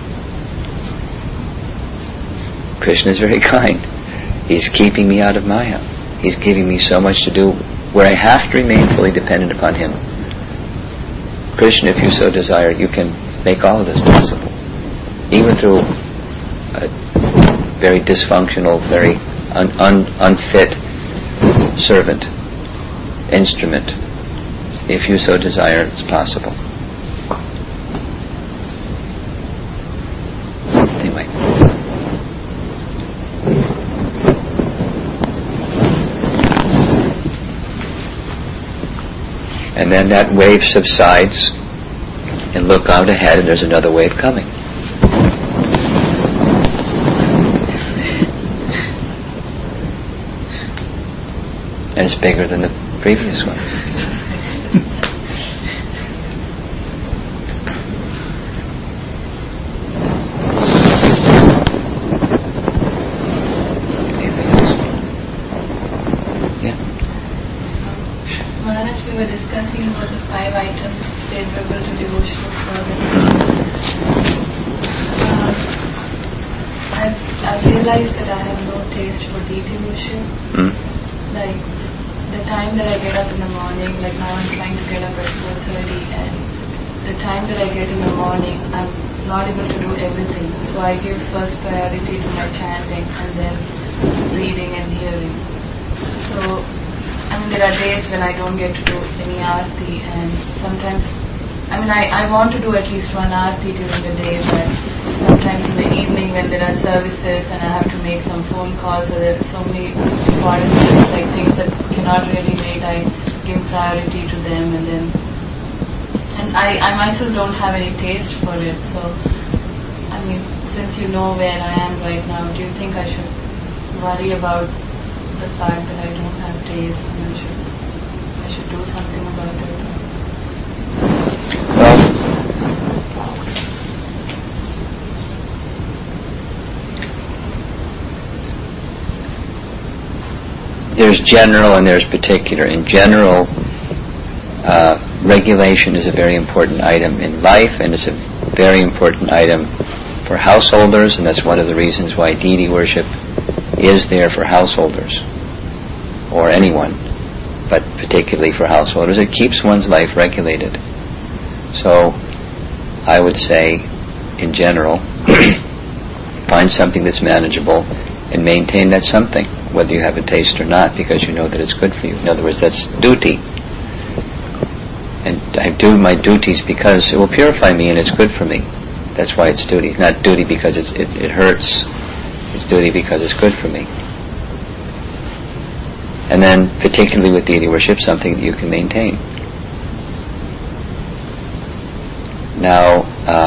Krishna is very kind. He's keeping me out of Maya. He's giving me so much to do where I have to remain fully dependent upon Him. Krishna, if you so desire, you can make all of this possible. Even through a very dysfunctional, very unfit servant, instrument. If you so desire, it's possible. Anyway. And then that wave subsides, and look out ahead, and there's another wave coming. And it's bigger than the previous one. Anything else? Yeah. Maharaj, we were discussing about the 5 items favorable to devotional service. I've realized that I have no taste for deity worship. Like the time that I get up in the morning, like now I'm trying to get up at 4:30, and the time that I get in the morning, I'm not able to do everything. So I give first priority to my chanting and then reading and hearing. So there are days when I don't get to do any arti, and sometimes, I want to do at least one arti during the day, but sometimes in the evening when there are services and I have to make some phone calls, or there's so many important things, like things that cannot really wait, I give priority to them, and I myself don't have any taste for it. So, since you know where I am right now, do you think I should worry about the fact that I don't have taste, and I should do something about it? Well, there's general and there's particular. In general, regulation is a very important item in life, and it's a very important item for householders, and that's one of the reasons why deity worship is there for householders, or anyone, but particularly for householders. It keeps one's life regulated. So, I would say, in general, find something that's manageable and maintain that something, whether you have a taste or not, because you know that it's good for you. In other words, that's duty. And I do my duties because it will purify me and it's good for me. That's why it's duty. It's not duty because it hurts. It's duty because it's good for me. And then, particularly with deity worship, something that you can maintain. Now,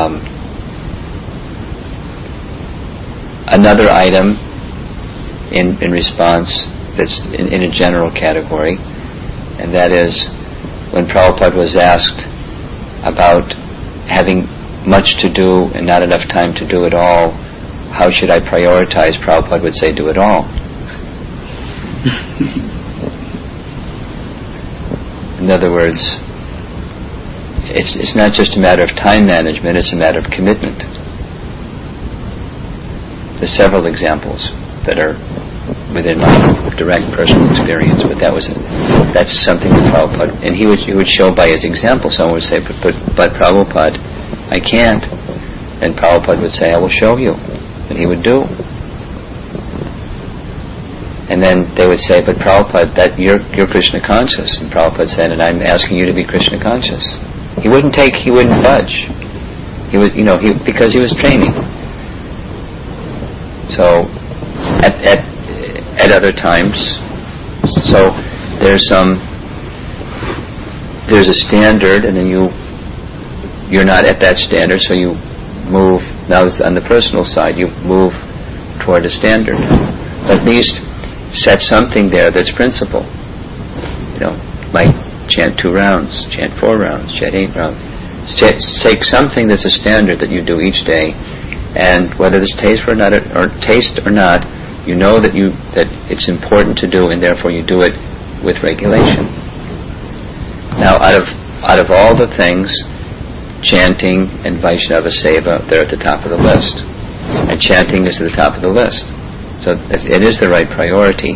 another item in response that's in a general category, and that is when Prabhupada was asked about having much to do and not enough time to do it all, how should I prioritize? Prabhupada would say, do it all. In other words, it's not just a matter of time management, it's a matter of commitment. There's several examples that are within my direct personal experience, but that's something that Prabhupada, and he would show by his example. Someone would say, but Prabhupada, I can't. And Prabhupada would say, I will show you. that he would do. And then they would say, but Prabhupada, that you're Krishna conscious. And Prabhupada said, and I'm asking you to be Krishna conscious. He wouldn't budge. He would, because he was training. So, at other times, so there's a standard, and then you're not at that standard, so you move. Now it's on the personal side, you move toward a standard. At least set something there that's principle. Like chant 2 rounds, chant 4 rounds, chant 8 rounds. Take something that's a standard that you do each day, and whether there's taste or not, you know that it's important to do, and therefore you do it with regulation. Now, out of all the things, chanting and Vaishnava Seva, they're at the top of the list, and chanting is at the top of the list. So it is the right priority.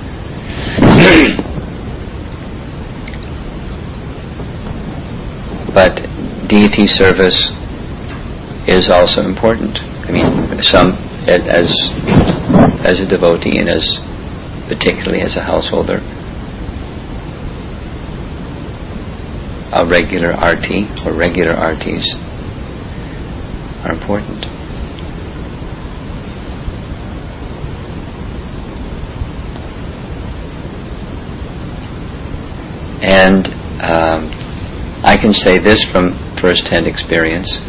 But deity service is also important. I mean, some as a devotee and particularly as a householder, a regular arti or regular artis are important. And I can say this from first-hand experience.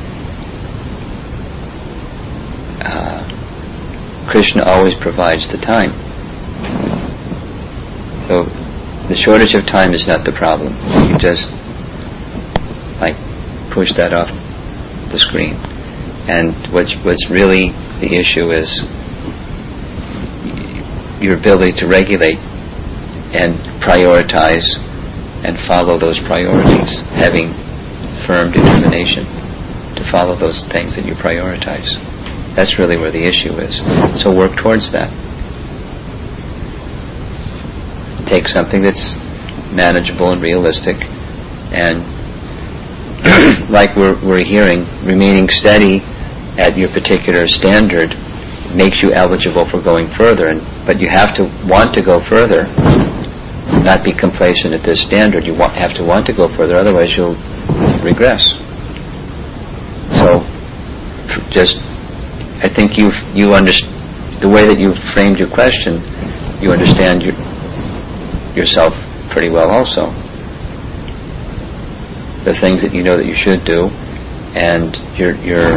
Krishna always provides the time. So the shortage of time is not the problem. You just push that off the screen. And what's really the issue is your ability to regulate and prioritize and follow those priorities, having firm determination to follow those things that you prioritize. That's really where the issue is. So work towards that. Take something that's manageable and realistic, and like we're hearing, remaining steady at your particular standard makes you eligible for going further. But you have to want to go further, not be complacent at this standard. You have to want to go further, otherwise you'll regress. So, I think you understand the way that you've framed your question. You understand yourself pretty well also. The things that you know that you should do, and your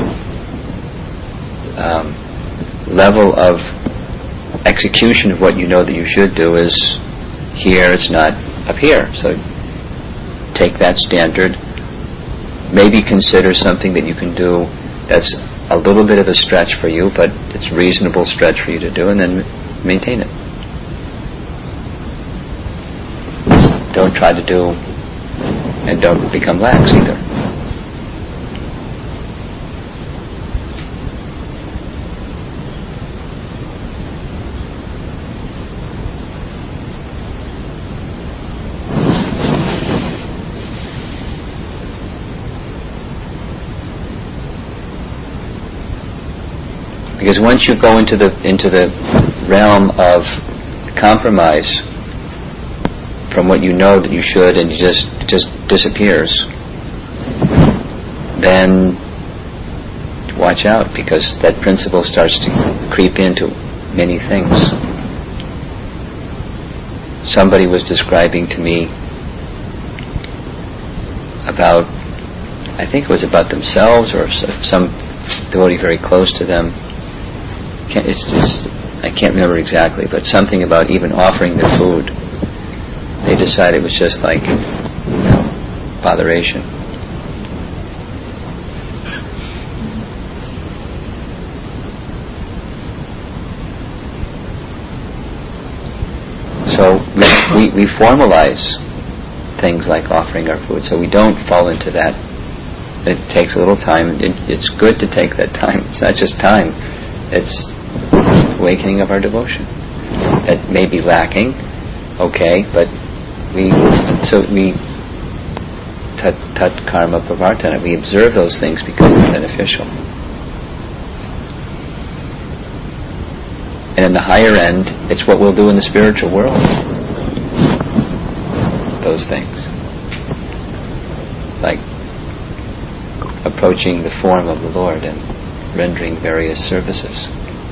level of execution of what you know that you should do is here, it's not up here. So take that standard, maybe consider something that you can do that's a little bit of a stretch for you, but it's a reasonable stretch for you to do, and then maintain it. Don't try to do, and don't become lax either. Because once you go into the realm of compromise from what you know that you should, and it just disappears, then watch out, because that principle starts to creep into many things. Somebody was describing to me about, I think it was about themselves or some devotee very close to them. I can't remember exactly, but something about even offering their food. They decided it was just like, botheration. So we formalize things like offering our food, so we don't fall into that. It takes a little time. It's good to take that time. It's not just time. It's awakening of our devotion. It may be lacking, okay, but we tat karma pravartana. We observe those things because it's beneficial. And in the higher end, it's what we'll do in the spiritual world. Those things. Like approaching the form of the Lord and rendering various services.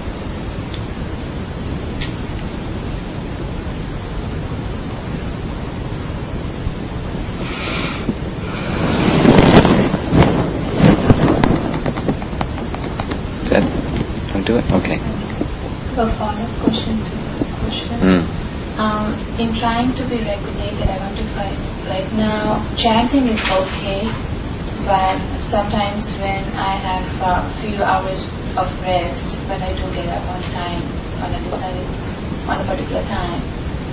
Don't do it? Okay. A follow-up question to the question. In trying to be regulated, I want to find, right now, chanting is okay, but sometimes when I have a few hours of rest, when I do get up on time, on a particular time,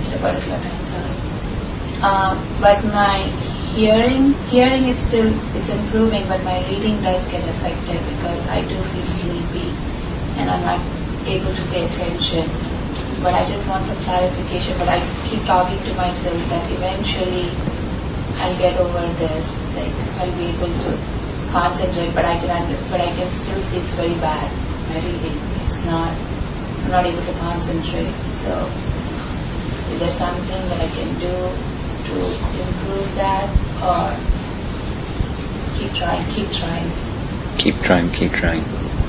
but my hearing is still, it's improving, but my reading does get affected because I do feel sleepy and I'm not able to pay attention. But I just want some clarification, but I keep talking to myself that eventually I'll get over this, like I'll be able to concentrate, but I can still see it's very bad. My reading, I'm not able to concentrate. So is there something that I can do to improve that, or keep trying? Keep trying.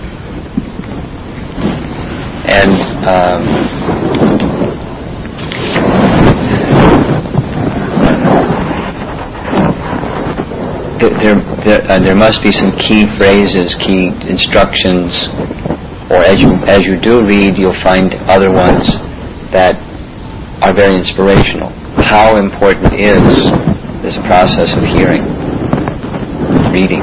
And there must be some key phrases, key instructions, or as you do read, you'll find other ones that are very inspirational. How important is this process of hearing, reading?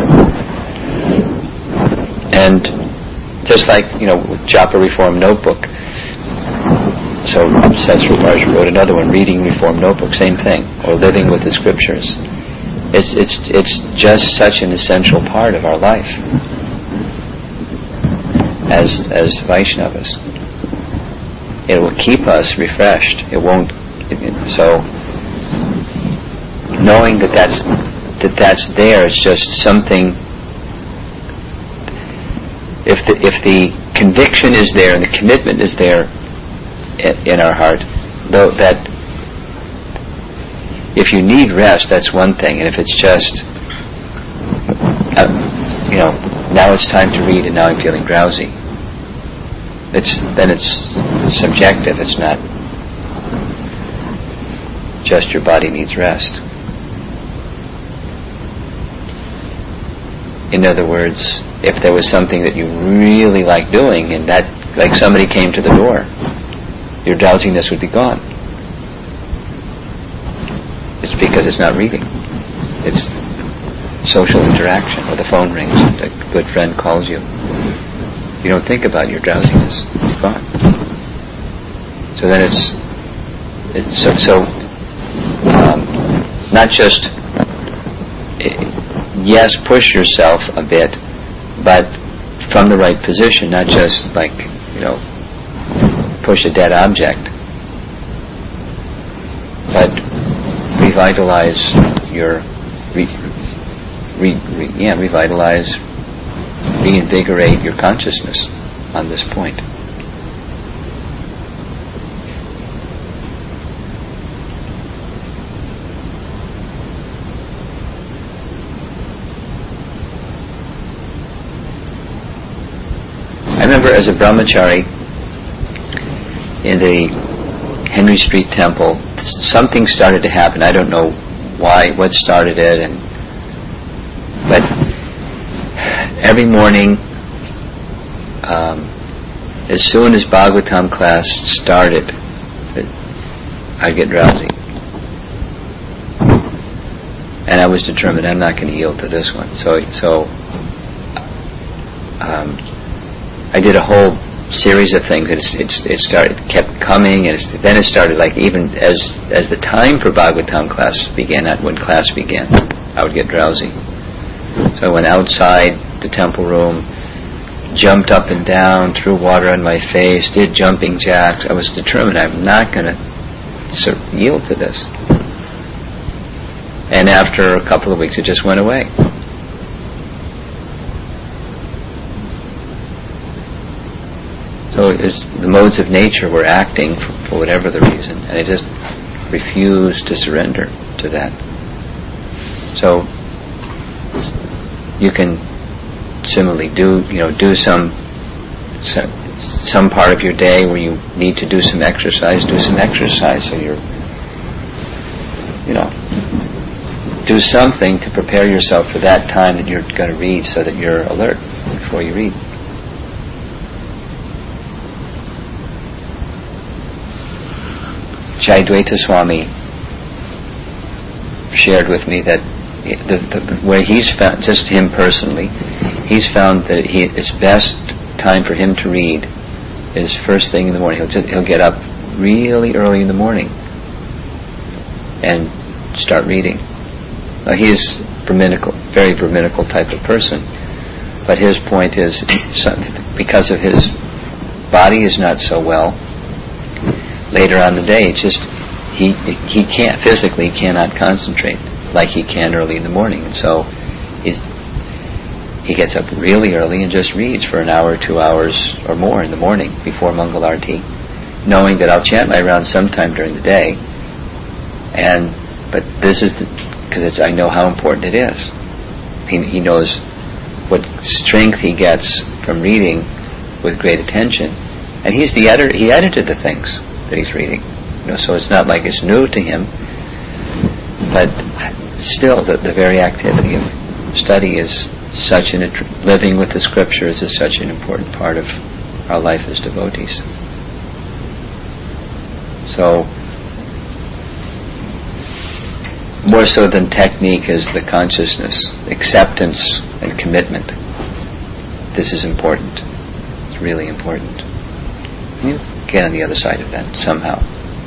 And just like, with Japa Reform Notebook, so Seth Sriparsh wrote another one, Reading Reform Notebook, same thing, or Living with the Scriptures. It's just such an essential part of our life as Vaishnavas. It will keep us refreshed. It won't. So knowing that's there, it's just something. If the conviction is there and the commitment is there in our heart, though, that if you need rest, that's one thing, and if it's just now it's time to read and now I'm feeling drowsy, then it's subjective. It's not just your body needs rest. In other words, if there was something that you really like doing, and that, like somebody came to the door, your drowsiness would be gone. It's because it's not reading. It's social interaction, or the phone rings, a good friend calls you. You don't think about your drowsiness. It's gone. So then not just yes, push yourself a bit, but from the right position, not just like push a dead object, but revitalize your reinvigorate your consciousness on this point. I remember as a brahmachari in the Henry Street Temple, something started to happen. I don't know what started it, but every morning, as soon as Bhagavatam class started, I'd get drowsy. And I was determined I'm not going to yield to this one. So I did a whole series of things. It kept coming, and then it started, like, even as the time for Bhagavatam class began, not when class began, I would get drowsy. So I went outside the temple room, jumped up and down, threw water on my face, did jumping jacks. I was determined I'm not going to yield to this. And after a couple of weeks, it just went away. So the modes of nature were acting for whatever the reason, and I just refused to surrender to that. So you can similarly do some part of your day where you need to do some exercise. So you're do something to prepare yourself for that time that you're going to read, so that you're alert before you read. Jayadvaita Swami shared with me that where he's found, just him personally, he's found that it's best time for him to read is first thing in the morning. He'll get up really early in the morning and start reading. Now he is very Brahminical type of person, but his point is because of his body is not so well. Later on in the day, he can't physically cannot concentrate like he can early in the morning, and so he gets up really early and just reads for an hour, 2 hours or more in the morning before Mangal Arati, knowing that I'll chant my rounds sometime during the day. But this is because I know how important it is. He knows what strength he gets from reading with great attention, and he's the editor. He edited the things that he's reading, so it's not like it's new to him. But still, the very activity of study is such living with the scriptures is such an important part of our life as devotees. So, more so than technique is the consciousness, acceptance, and commitment. This is important. It's really important. You get on the other side of that somehow.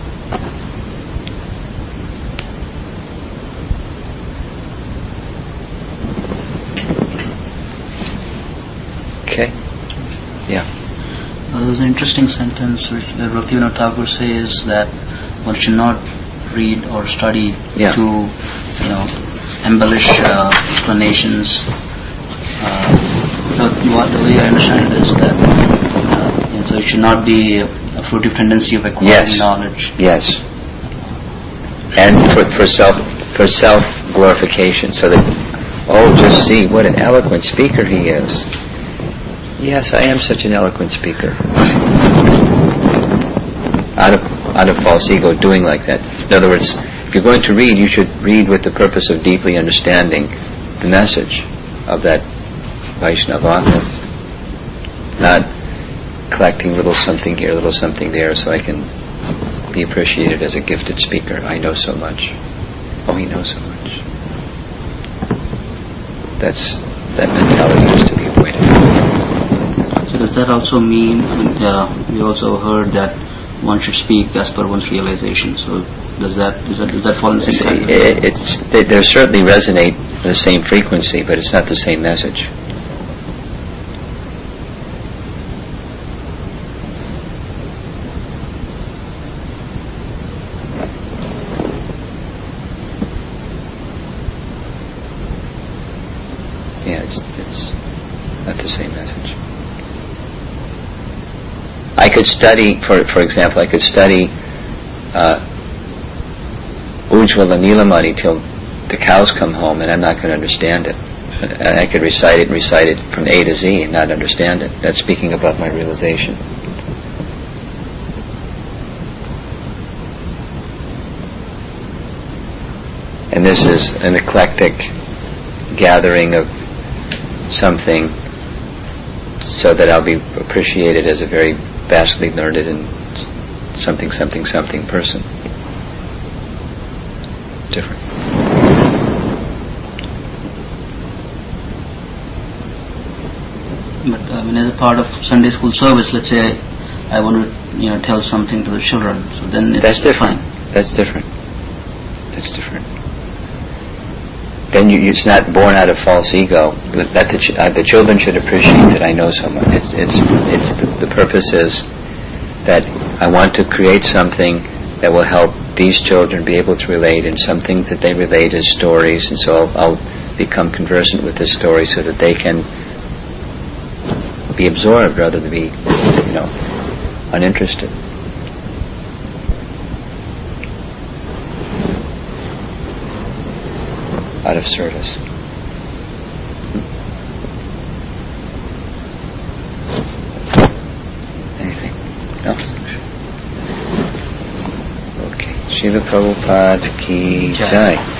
Okay. Yeah. There was an interesting sentence which Bhaktivinoda Thakur says that one should not read or study to embellish explanations. The way I understand it is that so it should not be a fruitive tendency of acquiring knowledge. Yes. And for self glorification, so that just see what an eloquent speaker he is. Yes, I am such an eloquent speaker. Out of false ego, doing like that. In other words, if you're going to read, you should read with the purpose of deeply understanding the message of that Vaishnava, not collecting little something here, little something there, so I can be appreciated as a gifted speaker. I know so much. Oh, he knows so much. That mentality is to be avoided. So does that also mean? We also heard that one should speak as per one's realization. So does that fall in the same category? They certainly resonate the same frequency, but it's not the same message. Yeah, it's not the same message. I could study, for example, Ujjvala Nilamani till the cows come home, and I'm not going to understand it. And I could recite it from A to Z and not understand it. That's speaking above my realization. And this is an eclectic gathering of something so that I'll be appreciated as a very vastly learned and something person. Different. But as a part of Sunday school service, let's say I want to tell something to the children, so then that's different. That's different. Then it's not born out of false ego. That the children should appreciate that I know so much. The purpose is that I want to create something that will help these children be able to relate, and some things that they relate as stories, and so I'll become conversant with this story so that they can be absorbed rather than be, uninterested. Out of service. Anything else? Okay. Srila Prabhupada ki jai.